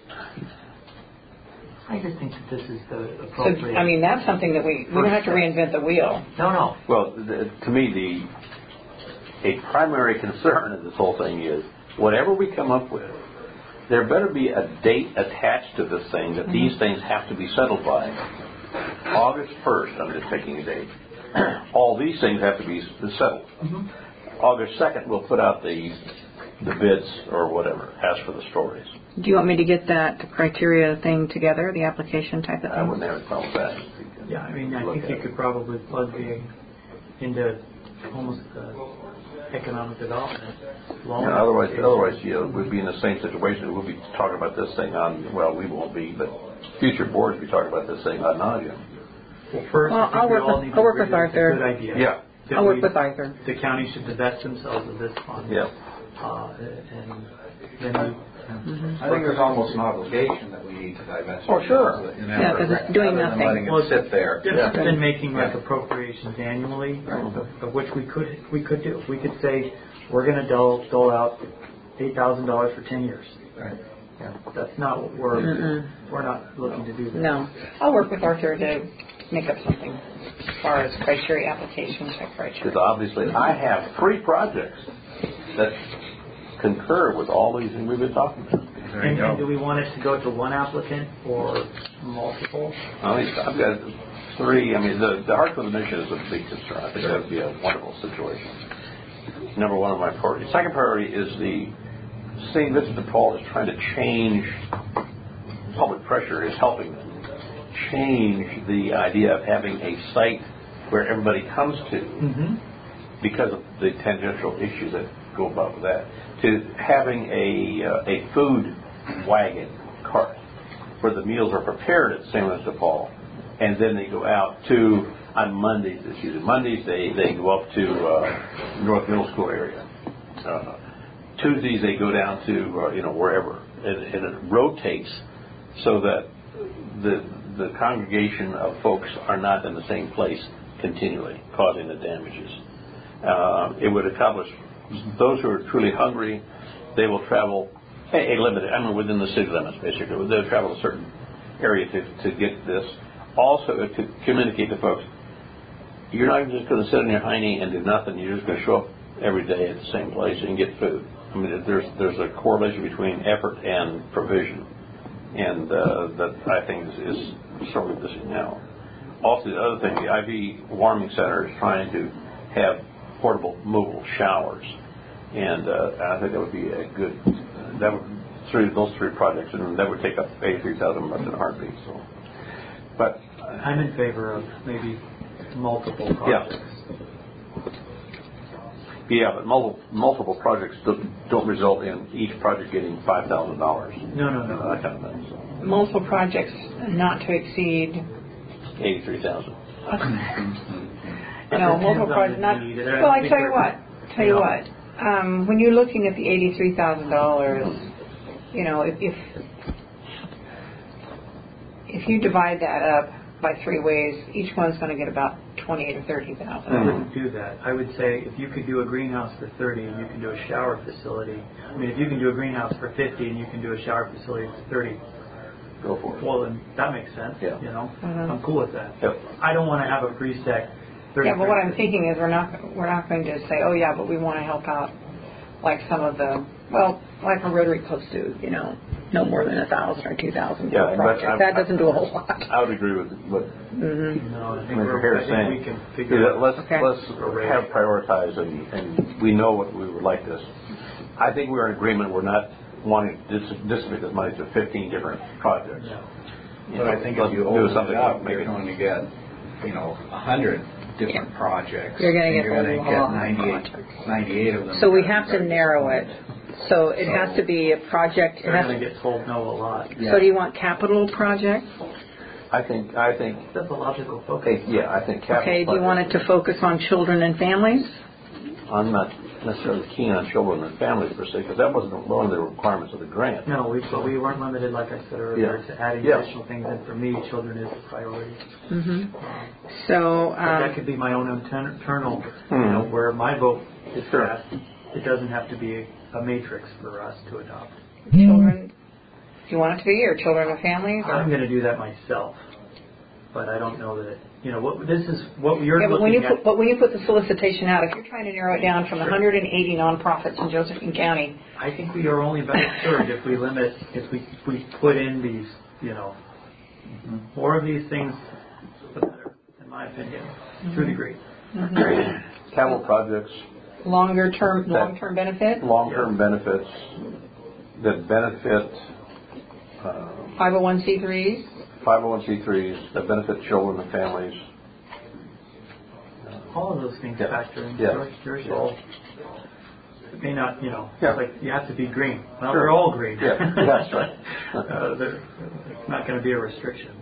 I just think that this is the appropriate. So, that's something that we don't have to reinvent the wheel. No. Well, to me, a primary concern of this whole thing is whatever we come up with, there better be a date attached to this thing that these things have to be settled by. August 1st, I'm just picking a date. All these things have to be settled. August 2nd, we'll put out the bids or whatever, ask for the stories. Do you want me to get that criteria thing together, the application type of thing? I wouldn't have a problem with that. Yeah, I think you could probably plug into almost economic development. Otherwise, we'd be in the same situation. We'll be talking about this thing we won't be, but future boards will be talking about this thing ad nauseum. Well, first, I'll work with Arthur. Good idea. Yeah. I'll work with Arthur. The county should divest themselves of this fund. Yeah. And then I think there's almost an obligation that we need to divest. Oh, sure. Yeah, because it's doing nothing. Letting it sit there. It's been making appropriations annually, of which we could do. We could say we're going to dole out $8,000 for 10 years. Right. Yeah. That's not what we're not looking to do. That. No, I'll work with Arthur to make up something as far as criteria application type criteria. Because obviously I have 3 projects that concur with all these things we've been talking about. And do we want it to go to one applicant or multiple? I've got three. I mean, the Hartsville mission is a big concern. I think that would be a wonderful situation. Number one on my priority. Second priority is the St. Vincent de Paul is trying to change, public pressure is helping them change the idea of having a site where everybody comes to because of the tangential issues that go about with that, to having a food wagon cart where the meals are prepared at St. Vincent de Paul, and then they go out to, on Mondays this year. Mondays they go up to North Middle School area. Tuesdays they go down to wherever, and it rotates so that the congregation of folks are not in the same place continually, causing the damages. It would accomplish those who are truly hungry. They will travel a limited, within the city limits basically. They'll travel a certain area to get this. Also to communicate to folks, you're not just going to sit on your hiney and do nothing. You're just going to show up every day at the same place and get food. I mean, there's a correlation between effort and provision, and that I think is sorely missing now. Also, the other thing, the IV Warming Center is trying to have portable, movable showers, and I think that would be a good. That would those three projects, and that would take up $83,000 bucks in a heartbeat. So, but I'm in favor of maybe multiple projects. Yeah, but multiple projects don't result in each project getting $5,000. No. That kind of thing. So. Multiple projects not to exceed $83,000. No, multiple projects not. Well, I tell you what. When you're looking at the $83,000, if you divide that up by three ways, each one's going to get about $28,000 or $30,000. I wouldn't do that. I would say if you could do a greenhouse for $30 and you can do a shower facility. If you can do a greenhouse for $50 and you can do a shower facility for $30. Go for it. Well, then that makes sense. Yeah. I'm cool with that. Yep. I don't want to have a preset. 30, yeah, but what I'm thinking is we're not going to say, oh yeah, but we want to help out like some of the, like a Rotary Club do, no more than 1,000 or 2,000 per project. That doesn't do a whole lot. I would agree with what No, I think we're saying. We can figure it out. Let's have prioritized, and we know what we would like this. I think we're in agreement. We're not wanting to dissipate this money to 15 different projects. No. But I think if you open it up, you're going to get, 100 different projects. You're going to get 98 of them. So we have to narrow it. So it has to be a project. They're going to get told no a lot. So do you want capital projects? I think that's a logical focus. Yeah, I think capital. Okay. Do you want it to focus on children and families? I'm not necessarily keen on children and families per se, because that wasn't one of the requirements of the grant. No, but we weren't limited, like I said earlier, to adding additional things. And for me, children is a priority. So that could be my own internal, where my vote is cast. It doesn't have to be a matrix for us to adopt. Children. Do you want it to be, or children and families? Or? I'm going to do that myself, but I don't know that. This is what you're but looking at. But when you put the solicitation out, if you're trying to narrow it down from 180 nonprofits in Josephine County, I think we are only better served if we limit, if we put in these, more of these things, the better, in my opinion, to a degree. Capital projects. Long-term benefit. Long-term benefits that benefit 501c3s. 501c3s that benefit children and families. All of those things factor in. Yours all. It may not, like you have to be green. Well, we're all green. Yeah, that's right. It's not going to be a restriction.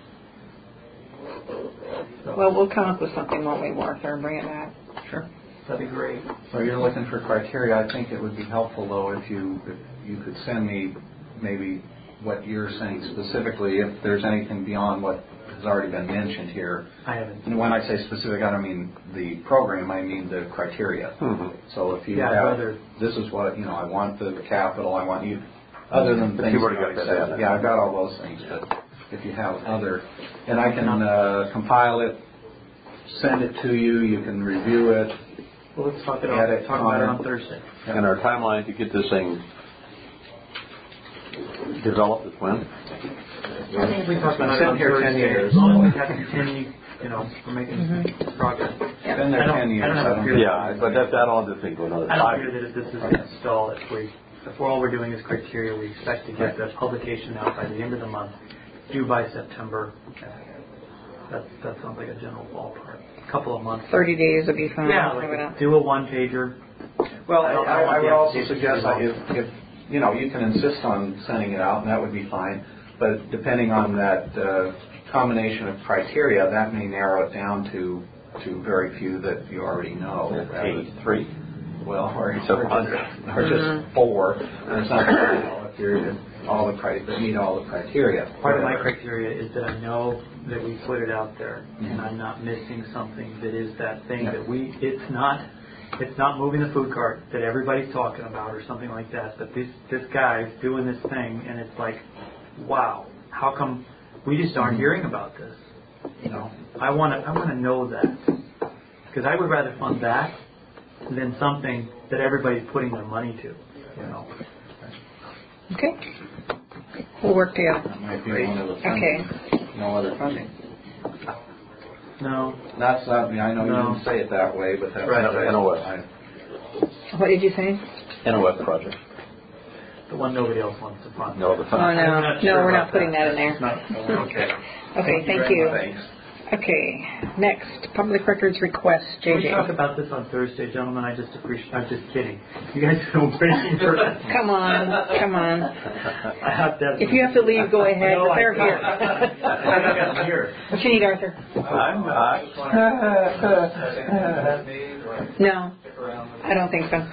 So. Well, we'll come up with something, won't we, Martha, and bring it back? Sure. That'd be great. So you're looking for criteria. I think it would be helpful, though, if you could send me maybe what you're saying specifically, if there's anything beyond what has already been mentioned here. I haven't. And when I say specific, I don't mean the program, I mean the criteria. So if you have, this is what, I want the capital, I want you, other than things you've already got that. Yeah, I've got all those things, but if you have other, and I can compile it, send it to you, you can review it. Well, let's talk about it on Thursday. And our timeline to get this thing developed as when? I think we talked about it Sitting on here 10 Thursday. years. As long as we have to continue, we're making progress. Been there 10 years. But that all just think go another I 5 don't fear years. that this is going to stall if all we're doing is criteria. We expect to get the publication out by the end of the month, due by September. That sounds like a general ballpark. A couple of months. 30 days would be fine. Yeah, do a one-pager. Well, I would also suggest that if you can insist on sending it out, and that would be fine. But depending on that combination of criteria, that may narrow it down to very few that you already know. 3. Well, or just 4. And it's not if you're all the that meet all the criteria. Part of my criteria is that I know that we put it out there, and I'm not missing something that is that thing that it's not moving the food cart that everybody's talking about or something like that. But this guy's doing this thing, and it's like, wow, how come we just aren't hearing about this? I want to know that, because I would rather fund that than something that everybody's putting their money to. Okay. We'll work together. That might be one of the funding. Okay. No other funding. No. That's not. I know you didn't say it that way, but that's right. NOS. What did you say? NOS project. The one nobody else wants to fund. No, the Oh, fund. no, we're not putting that in there. Okay. Okay, thank you. Thanks. Okay, next, public records request, Can we JJ. talk about this on Thursday, gentlemen? I'm just kidding. You guys are waiting for that. Come on. I have to. If you have to leave, go ahead. No, They're here. I'm here. What you need, Arthur? I'm not. No, I don't think so.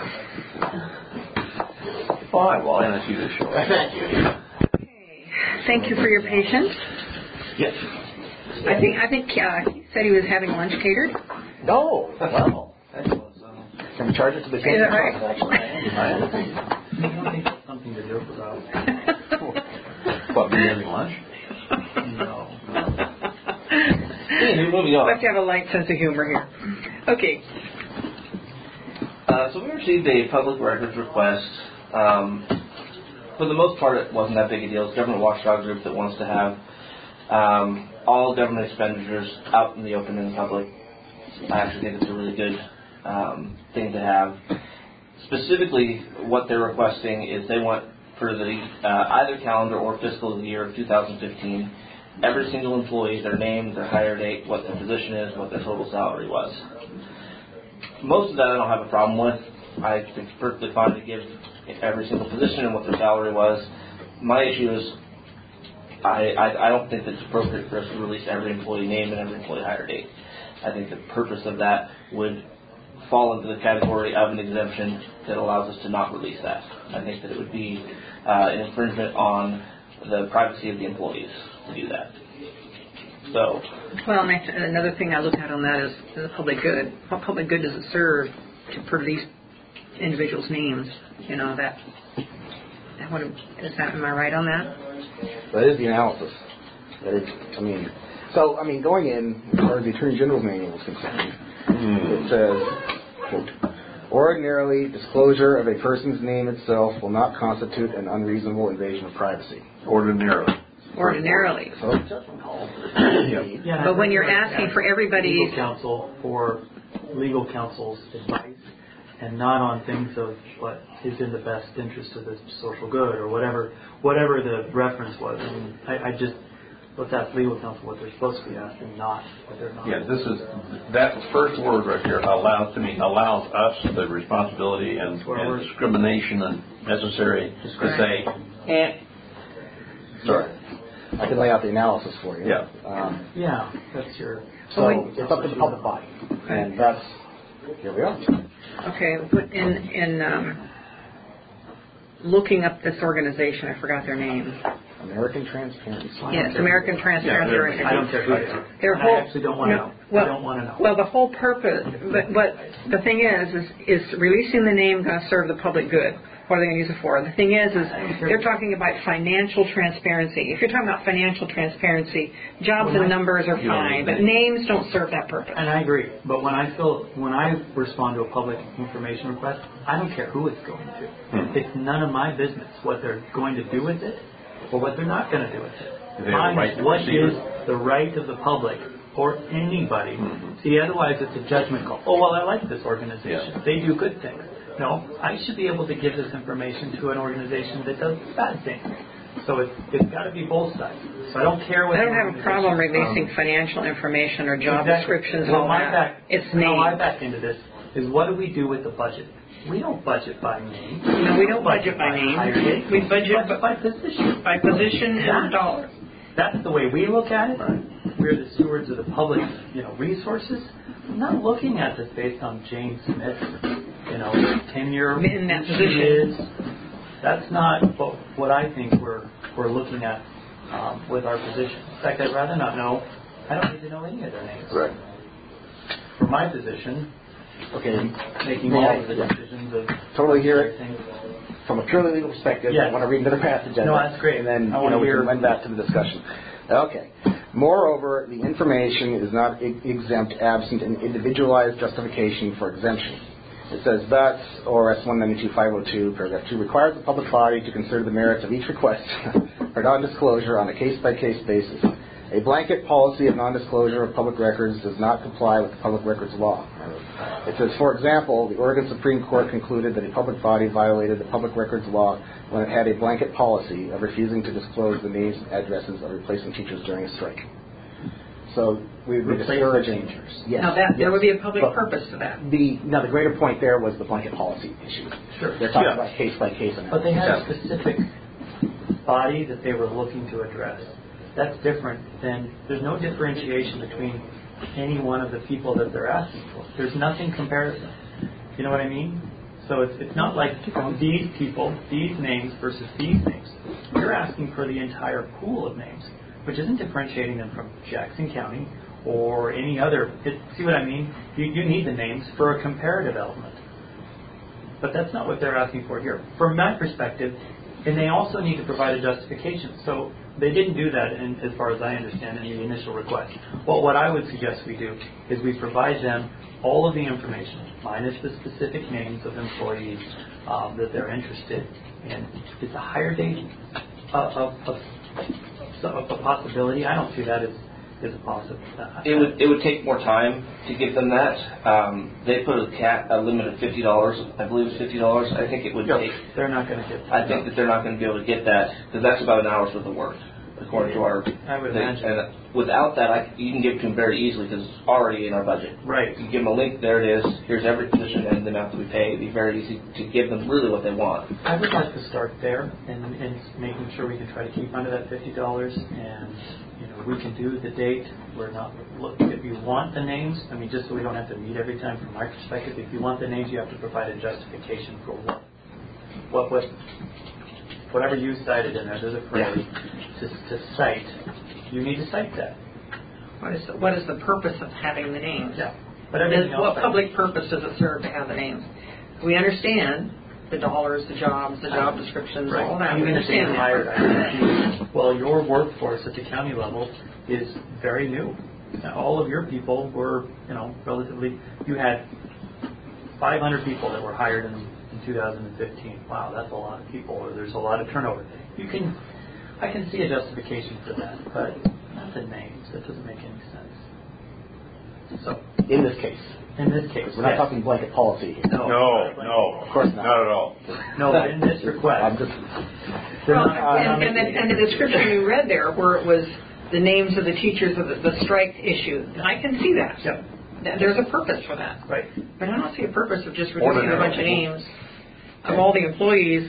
Fine, well, I'll you this show. Thank you. Okay. Thank you for your patience. Yes. I think he said he was having lunch catered. No. Wow. That was, from charges to the Is that right? Something to joke about. What, me having lunch? No. Moving on. Let's have a light sense of humor here. Okay. So we received a public records request. For the most part, it wasn't that big a deal. It's a government watchdog group that wants to have all government expenditures out in the open in the public. I actually think it's a really good thing to have. Specifically, what they're requesting is they want for the either calendar or fiscal year of 2015, every single employee, their name, their hire date, what their position is, what their total salary was. Most of that I don't have a problem with. I think it's perfectly fine to give every single position and what their salary was. My issue is I don't think that it's appropriate for us to release every employee name and every employee hire date. I think the purpose of that would fall into the category of an exemption that allows us to not release that. I think that it would be an infringement on the privacy of the employees to do that. So, Well, another thing I look at on that is the public good. What public good does it serve to release individuals' names? That. Am I right on that? That is the analysis. Going in, as far as the Attorney General's manual is concerned, it says, quote, ordinarily, disclosure of a person's name itself will not constitute an unreasonable invasion of privacy. Ordinarily. So, But when you're asking for everybody, legal counsel's advice, and not on things of what is in the best interest of the social good or whatever the reference was. Let's ask legal counsel what they're supposed to be asking, not what they're not. Yeah, that first word right here allows us the responsibility and discrimination and necessary to say, sorry. I can lay out the analysis for you. Yeah. That's your. So it's up to the public body, and that's here we are. Okay, in looking up this organization, I forgot their name. American Transparency. Yes, American Transparency. I don't care who they are. Their I whole, actually don't want to know. Well, I don't want to know. Well, the whole purpose, but the thing is releasing the name going to serve the public good? what are they going to use it for? The thing is they're talking about financial transparency. If you're talking about financial transparency, jobs and numbers are fine, but names don't serve that purpose. And I agree. But when I respond to a public information request, I don't care who it's going to. It's none of my business what they're going to do with it or what they're not going to do with it. Mine is what is the right of the public or anybody. See, otherwise it's a judgment call. Oh, well, I like this organization. They do good things. No, I should be able to give this information to an organization that does bad things. So it's got to be both sides. So I don't care what. I don't have a problem releasing financial information or job descriptions and all that. It's names. How I back into this is what do we do with the budget? We don't budget by name. No, we don't budget by name. We budget by position. By position and dollars. That's the way we look at it. We're the stewards of the public, resources. I'm not looking at this based on Jane Smith's, tenure in that position. That's not what I think we're looking at with our position. In fact, I'd rather not know. I don't need to know any of their names. Right. For my position, making all of the decisions of totally hear it. From a purely legal perspective, I want to read another passage. No, that's great. And then we can went back to the discussion. Okay. Moreover, the information is not exempt absent an individualized justification for exemption. It says that ORS 192.502, paragraph 2, requires the public body to consider the merits of each request for non-disclosure on a case-by-case basis. A blanket policy of non-disclosure of public records does not comply with the public records law. It says, for example, the Oregon Supreme Court concluded that a public body violated the public records law when it had a blanket policy of refusing to disclose the names and addresses of replacement teachers during a strike. So we would be discouraging teachers. Yes. Now there would be a public purpose to that. The greater point there was the blanket policy issue. Sure. They're talking about case-by-case analysis. But they had a specific body that they were looking to address. That's different than, there's no differentiation between any one of the people that they're asking for. There's nothing comparison. You know what I mean? So it's not like these people, these names versus these names. You're asking for the entire pool of names, which isn't differentiating them from Jackson County or any other. See what I mean? You need the names for a comparative element. But that's not what they're asking for here. From my perspective, and they also need to provide a justification. So they didn't do that, as far as I understand, in the initial request. Well, what I would suggest we do is we provide them all of the information, minus the specific names of employees that they're interested in. It's a higher date of a possibility. I don't see that as a possibility. It would take more time to give them that. They put a limit of $50. I believe it's $50. I think it would take. They're not going to get that. I think that they're not going to be able to get that because that's about an hour's worth of work, according to our. I would imagine. And without that, you can give it to them very easily because it's already in our budget. Right. You give them a link. There it is. Here's every position and the amount that we pay. It'd be very easy to give them really what they want. I would like to start there and making sure we can try to keep under that $50 and. We can do the date. We're not looking. If you want the names, just so we don't have to meet every time. From my perspective, if you want the names, you have to provide a justification for whatever you cited in there. There's a phrase to cite. You need to cite that. What is the purpose of having the names? Yeah. But what public purpose does it serve to have the names? We understand the dollars, the jobs, the job descriptions, all that. Even if they hired, well, your workforce at the county level is very new. Now, all of your people were, relatively. You had 500 people that were hired in 2015. Wow, that's a lot of people. Or there's a lot of turnover. I can see a justification for that, but not the names. That doesn't make any sense. So, in this case. In this case, we're not talking blanket policy here. No, of course not. Not at all. No, but in this request, and the description you read there, where it was the names of the teachers of the strike issue, I can see that. Yep. There's a purpose for that. Right. But I don't see a purpose of just reducing a bunch of names of all the employees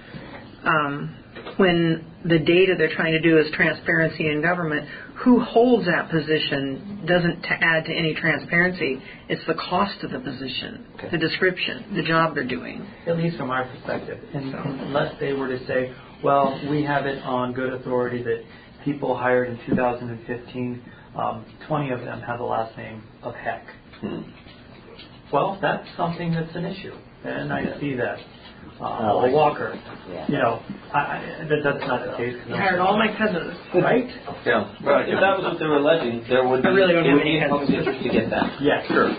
when the data they're trying to do is transparency in government. Who holds that position doesn't add to any transparency. It's the cost of the position, the description, the job they're doing. At least from our perspective. Unless they were to say, well, we have it on good authority that people hired in 2015, 20 of them have the last name of Heck. Well, that's something that's an issue. and I see that. A walker. Yeah. That's not the case. I hired all my cousins. Right? Yeah. Right. If that was what they were alleging, there would be, I really don't have it would any be in public interest to get that. Yeah. Sure.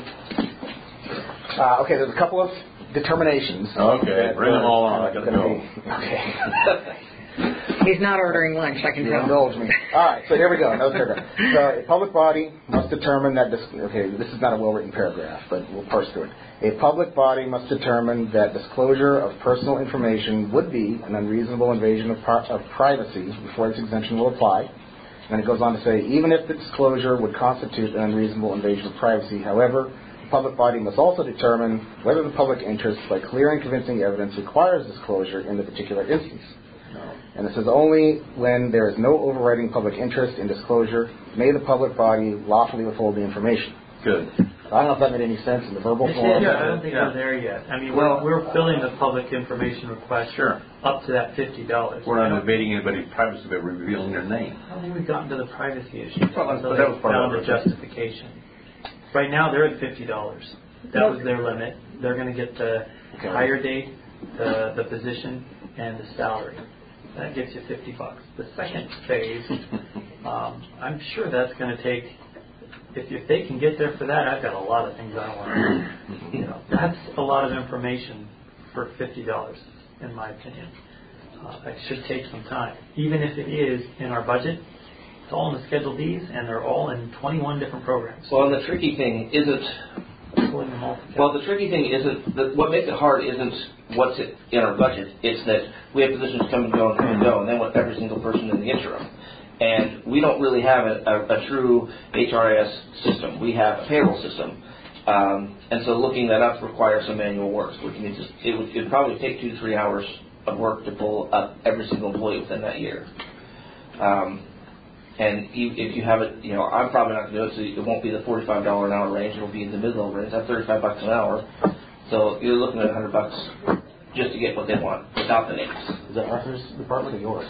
Okay, there's a couple of determinations. Okay, bring them all on. I gotta go. Okay. He's not ordering lunch, I can You tell. indulge me. All right, so here we go. Another paragraph. So a public body must determine that this is not a well-written paragraph, but we'll parse through it. A public body must determine that disclosure of personal information would be an unreasonable invasion of privacy before its exemption will apply. And it goes on to say, even if the disclosure would constitute an unreasonable invasion of privacy, however, the public body must also determine whether the public interest, by clear and convincing evidence, requires disclosure in the particular instance. And it says only when there is no overriding public interest in disclosure may the public body lawfully withhold the information. Good. I don't know if that made any sense in the verbal form. Yeah, I don't think we're there yet. I mean, we're filling the public information request up to that $50. We're not invading anybody's privacy by revealing their name. I don't think we've gotten to the privacy issue. Well, So that was part found of the it. justification. Right now, they're at $50. That was their limit. They're going to get the hire date, the position, and the salary. That gets you $50. The second phase, I'm sure that's going to take. If they can get there for that, I've got a lot of things I want to do. That's a lot of information for $50, in my opinion. It should take some time. Even if it is in our budget, it's all in the Schedule Ds, and they're all in 21 different programs. Well, the tricky thing isn't. Pulling them all together. Well, the tricky thing isn't. What makes it hard isn't what's in our budget. It's that we have positions come and go and come and go, and then with every single person in the interim. And we don't really have a true HRIS system. We have a payroll system. And so looking that up requires some manual work, which means it would probably take 2 to 3 hours of work to pull up every single employee within that year. And if you have it, I'm probably not going to do it, so it won't be the $45 an hour range. It'll be in the mid-level range. That's $35 an hour. So you're looking at $100 just to get what they want without the names. Is that Arthur's department or yours?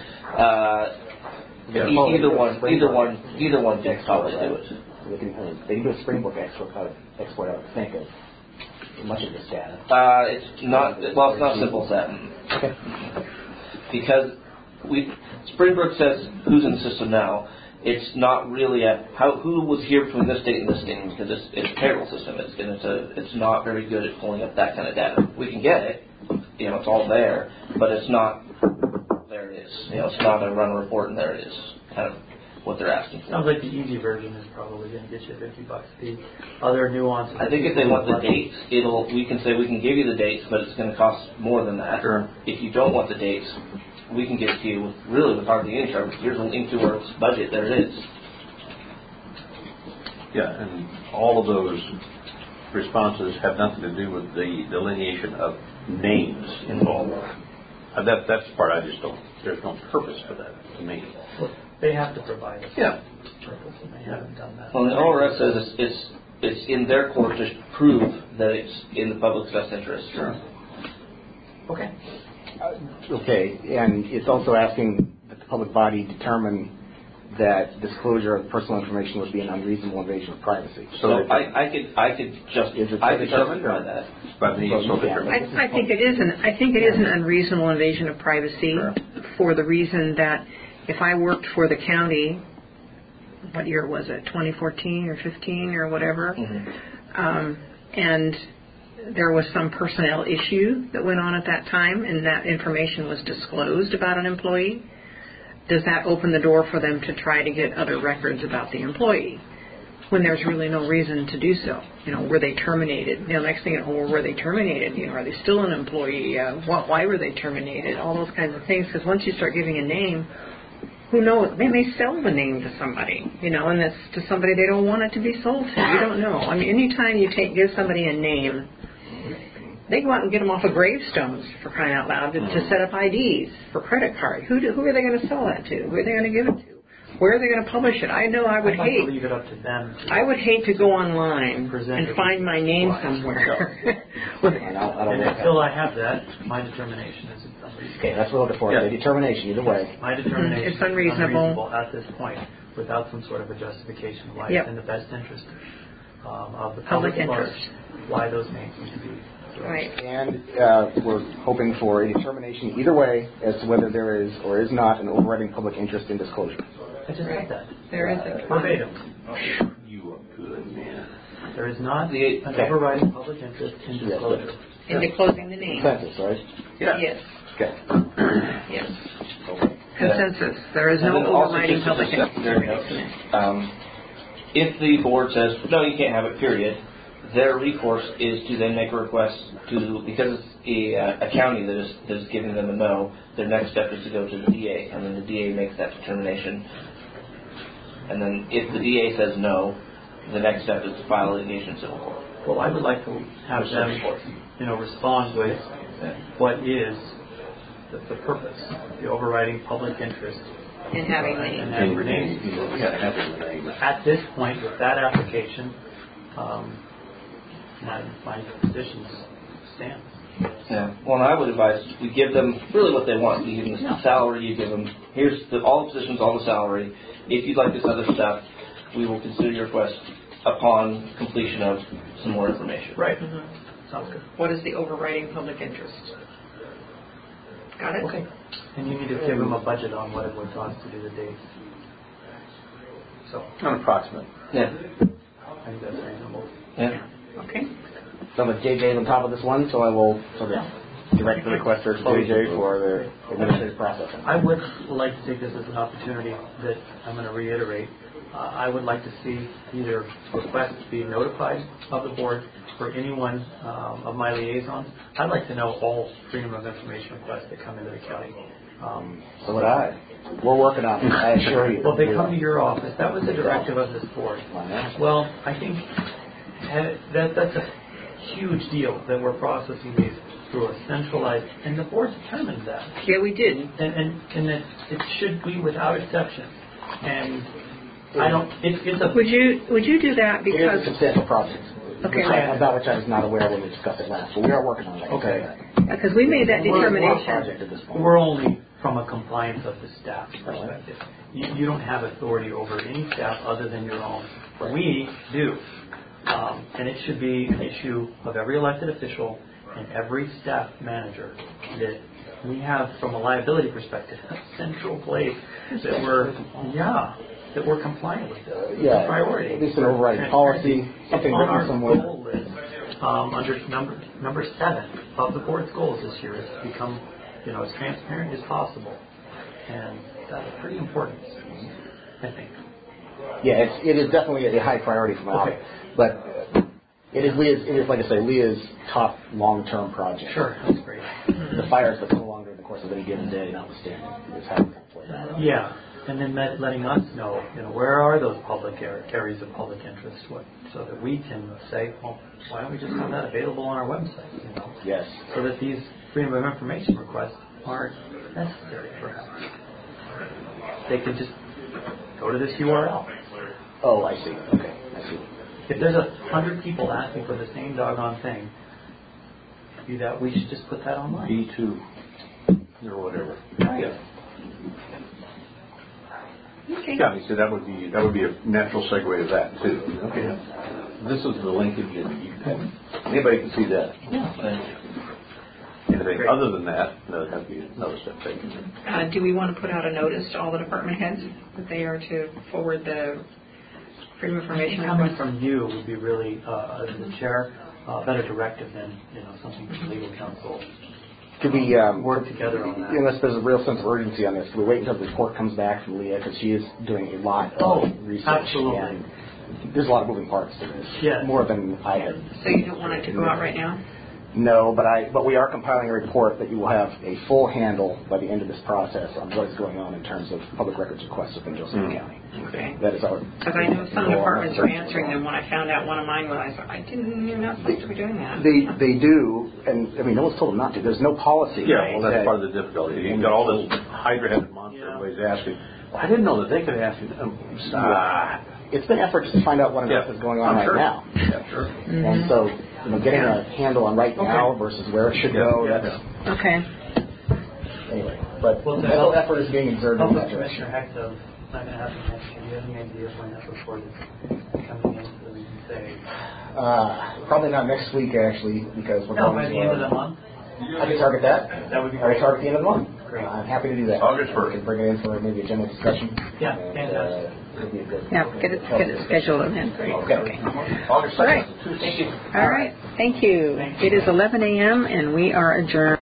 Either one can probably do it. They can do a Springbrook export out of think of much of this data. It's not simple as that. Okay. Because Springbrook says who's in the system now. It's not really who was here between this date and this date, because it's a payroll system. It's not very good at pulling up that kind of data. We can get it, it's all there, but it's not. There it is. It's not a run a report and there it is. Kind of what they're asking for. Sounds like the easy version is probably going to get you $50. The other nuances. I think if they want the dates, we can say we can give you the dates, but it's going to cost more than that. Sure. If you don't want the dates, we can give it to you with hardly any charge. Here's a link to our budget. There it is. Yeah, and all of those responses have nothing to do with the delineation of names involved. That's the part I just don't. There's no purpose for that to me. Well, they have to provide us purpose, and they haven't done that. Well, the ORS says it's in their court to prove that it's in the public's best interest. Sure. Okay. Okay, and it's also asking that the public body determine that disclosure of personal information would be an unreasonable invasion of privacy. So I could justify that. But I think it is an unreasonable invasion of privacy for the reason that if I worked for the county, what year was it, 2014 or 15 or whatever, and there was some personnel issue that went on at that time and that information was disclosed about an employee, does that open the door for them to try to get other records about the employee when there's really no reason to do so? Were they terminated? Next thing were they terminated? Are they still an employee? Why were they terminated? All those kinds of things, because once you start giving a name, who knows? They may sell the name to somebody, and that's to somebody they don't want it to be sold to. You don't know. I mean, anytime you give somebody a name, they go out and get them off of gravestones, for crying out loud, to set up IDs for credit card. Who are they going to sell that to? Who are they going to give it to? Where are they going to publish it? I know I would I'd like to leave it up to them. I would hate to go online and find my name somewhere. And until I have that, my determination is it's unreasonable. Okay, that's what we're looking for. The determination, either way. My determination it's unreasonable at this point, without some sort of a justification why it's in the best interest of the public interest. Why those names need to be Right. And we're hoping for a determination either way as to whether there is or is not an overriding public interest in disclosure. I just said that. There is a Verbatim. You are good, man. There is not an overriding public interest in disclosure. in disclosing the name. Consensus, right? Yeah. Yes. Okay. Yes. Consensus. There is no overriding public interest. If the board says, no, you can't have it, period, their recourse is to then make a request to, because it's a county that is giving them a no, their next step is to go to the DA, and then the DA makes that determination. And then if the DA says no, the next step is to file litigation in civil court. Well, I would like to have them, respond with what is the purpose, the overriding public interest In having the name. in having the name. We got to have the name. At this point, with that application, my position stands. Yeah. Well, and I would advise we give them really what they want. You give them the salary. You give them all the positions, all the salary. If you'd like this other stuff, we will consider your request upon completion of some more information. Right. Mm-hmm. Sounds good. What is the overriding public interest? Got it? Okay. And you need to give them a budget on what it would cost to do the dates. So. An approximate. Yeah. I think that's reasonable. Yeah. Okay. So with JJ on top of this one, so I will sort of direct the requester to JJ for the administrative processing. I would like to take this as an opportunity that I'm going to reiterate. I would like to see either requests be notified of the board for anyone of my liaisons. I'd like to know all Freedom of Information requests that come into the county. So would I. We're working on it, I assure you. Well, they come to your office. That was the directive of this board. Well, I think that's a huge deal that we're processing these through a centralized, and the board determined that. Yeah, we did. And that it should be without exception. And I don't. It's a. Would you do that It is because a substantial project. Okay. About which I was not aware when we discussed it last, but we are working on it. Okay. because we made that determination. Project at this point. We're only from a compliance of the staff perspective. You don't have authority over any staff other than your own. We do. And it should be an issue of every elected official and every staff manager that we have, from a liability perspective, a central place that we're compliant with. It's a priority. At least an overriding policy, something on our written somewhere. goal list. Under number 7 of the board's goals this year is to become, as transparent as possible, and that's pretty important, I think. Yeah, it is definitely a high priority for my office, but it is like I say, Leah's top long-term project. Sure, that's great. The fires that come along during the course of any given day, notwithstanding, is how we play that out. Yeah, and then letting us know, where are those public areas of public interest, so that we can say, well, why don't we just have that available on our website? Yes. So that these Freedom of Information requests aren't necessary, perhaps. They could just go to this URL. Oh, I see. Okay, I see. If there's 100 people asking for the same doggone thing, maybe that we should just put that online. B2 or whatever. Right. Okay. Yeah, so that would be a natural segue to that too. Okay. This is the link again. Anybody can see that. Yeah. Anything other than that, there'd have to be another step taken. Do we want to put out a notice to all the department heads that they are to forward the Freedom of Information Coming request? from you would be really, as the chair, better directive than something from legal counsel. Could we work together on that? Unless there's a real sense of urgency on this, we wait until the report comes back from Leah, because she is doing a lot of research. Absolutely. And there's a lot of moving parts to this. Yes. More than I had. So you don't want it to go out right now? No, but we are compiling a report that you will have a full handle by the end of this process on what is going on in terms of public records requests within Josephine County. Okay. That is our. Because I know some departments are answering them. When I found out one of mine was, I didn't even know supposed to be doing that. They do, and I mean, no one's told them not to. There's no policy. Yeah, well, that's part of the difficulty. You've got all this hydra-headed monster everybody's asking. Well, I didn't know that they could ask you. It's been effort just to find out what on earth is going on right now. Yeah, sure. Mm-hmm. And so, getting a handle on right now versus where it should go. That's okay. Anyway, but that effort is being exerted in that direction. Commissioner Hecht of not going to happen next year. Do you have any idea of when that report is coming in so we can say? Probably not next week, actually, because we're going by the end of the month? I can target that. That would be I great. can target the end of the month. Great. I'm happy to do that. August 1st. We can bring it in for maybe a general discussion. Yeah, and, fantastic. It'll be a good. Yeah, get it scheduled and then. Okay. August 2nd. All right. All right. Thank you. It is 11 a.m. and we are adjourned.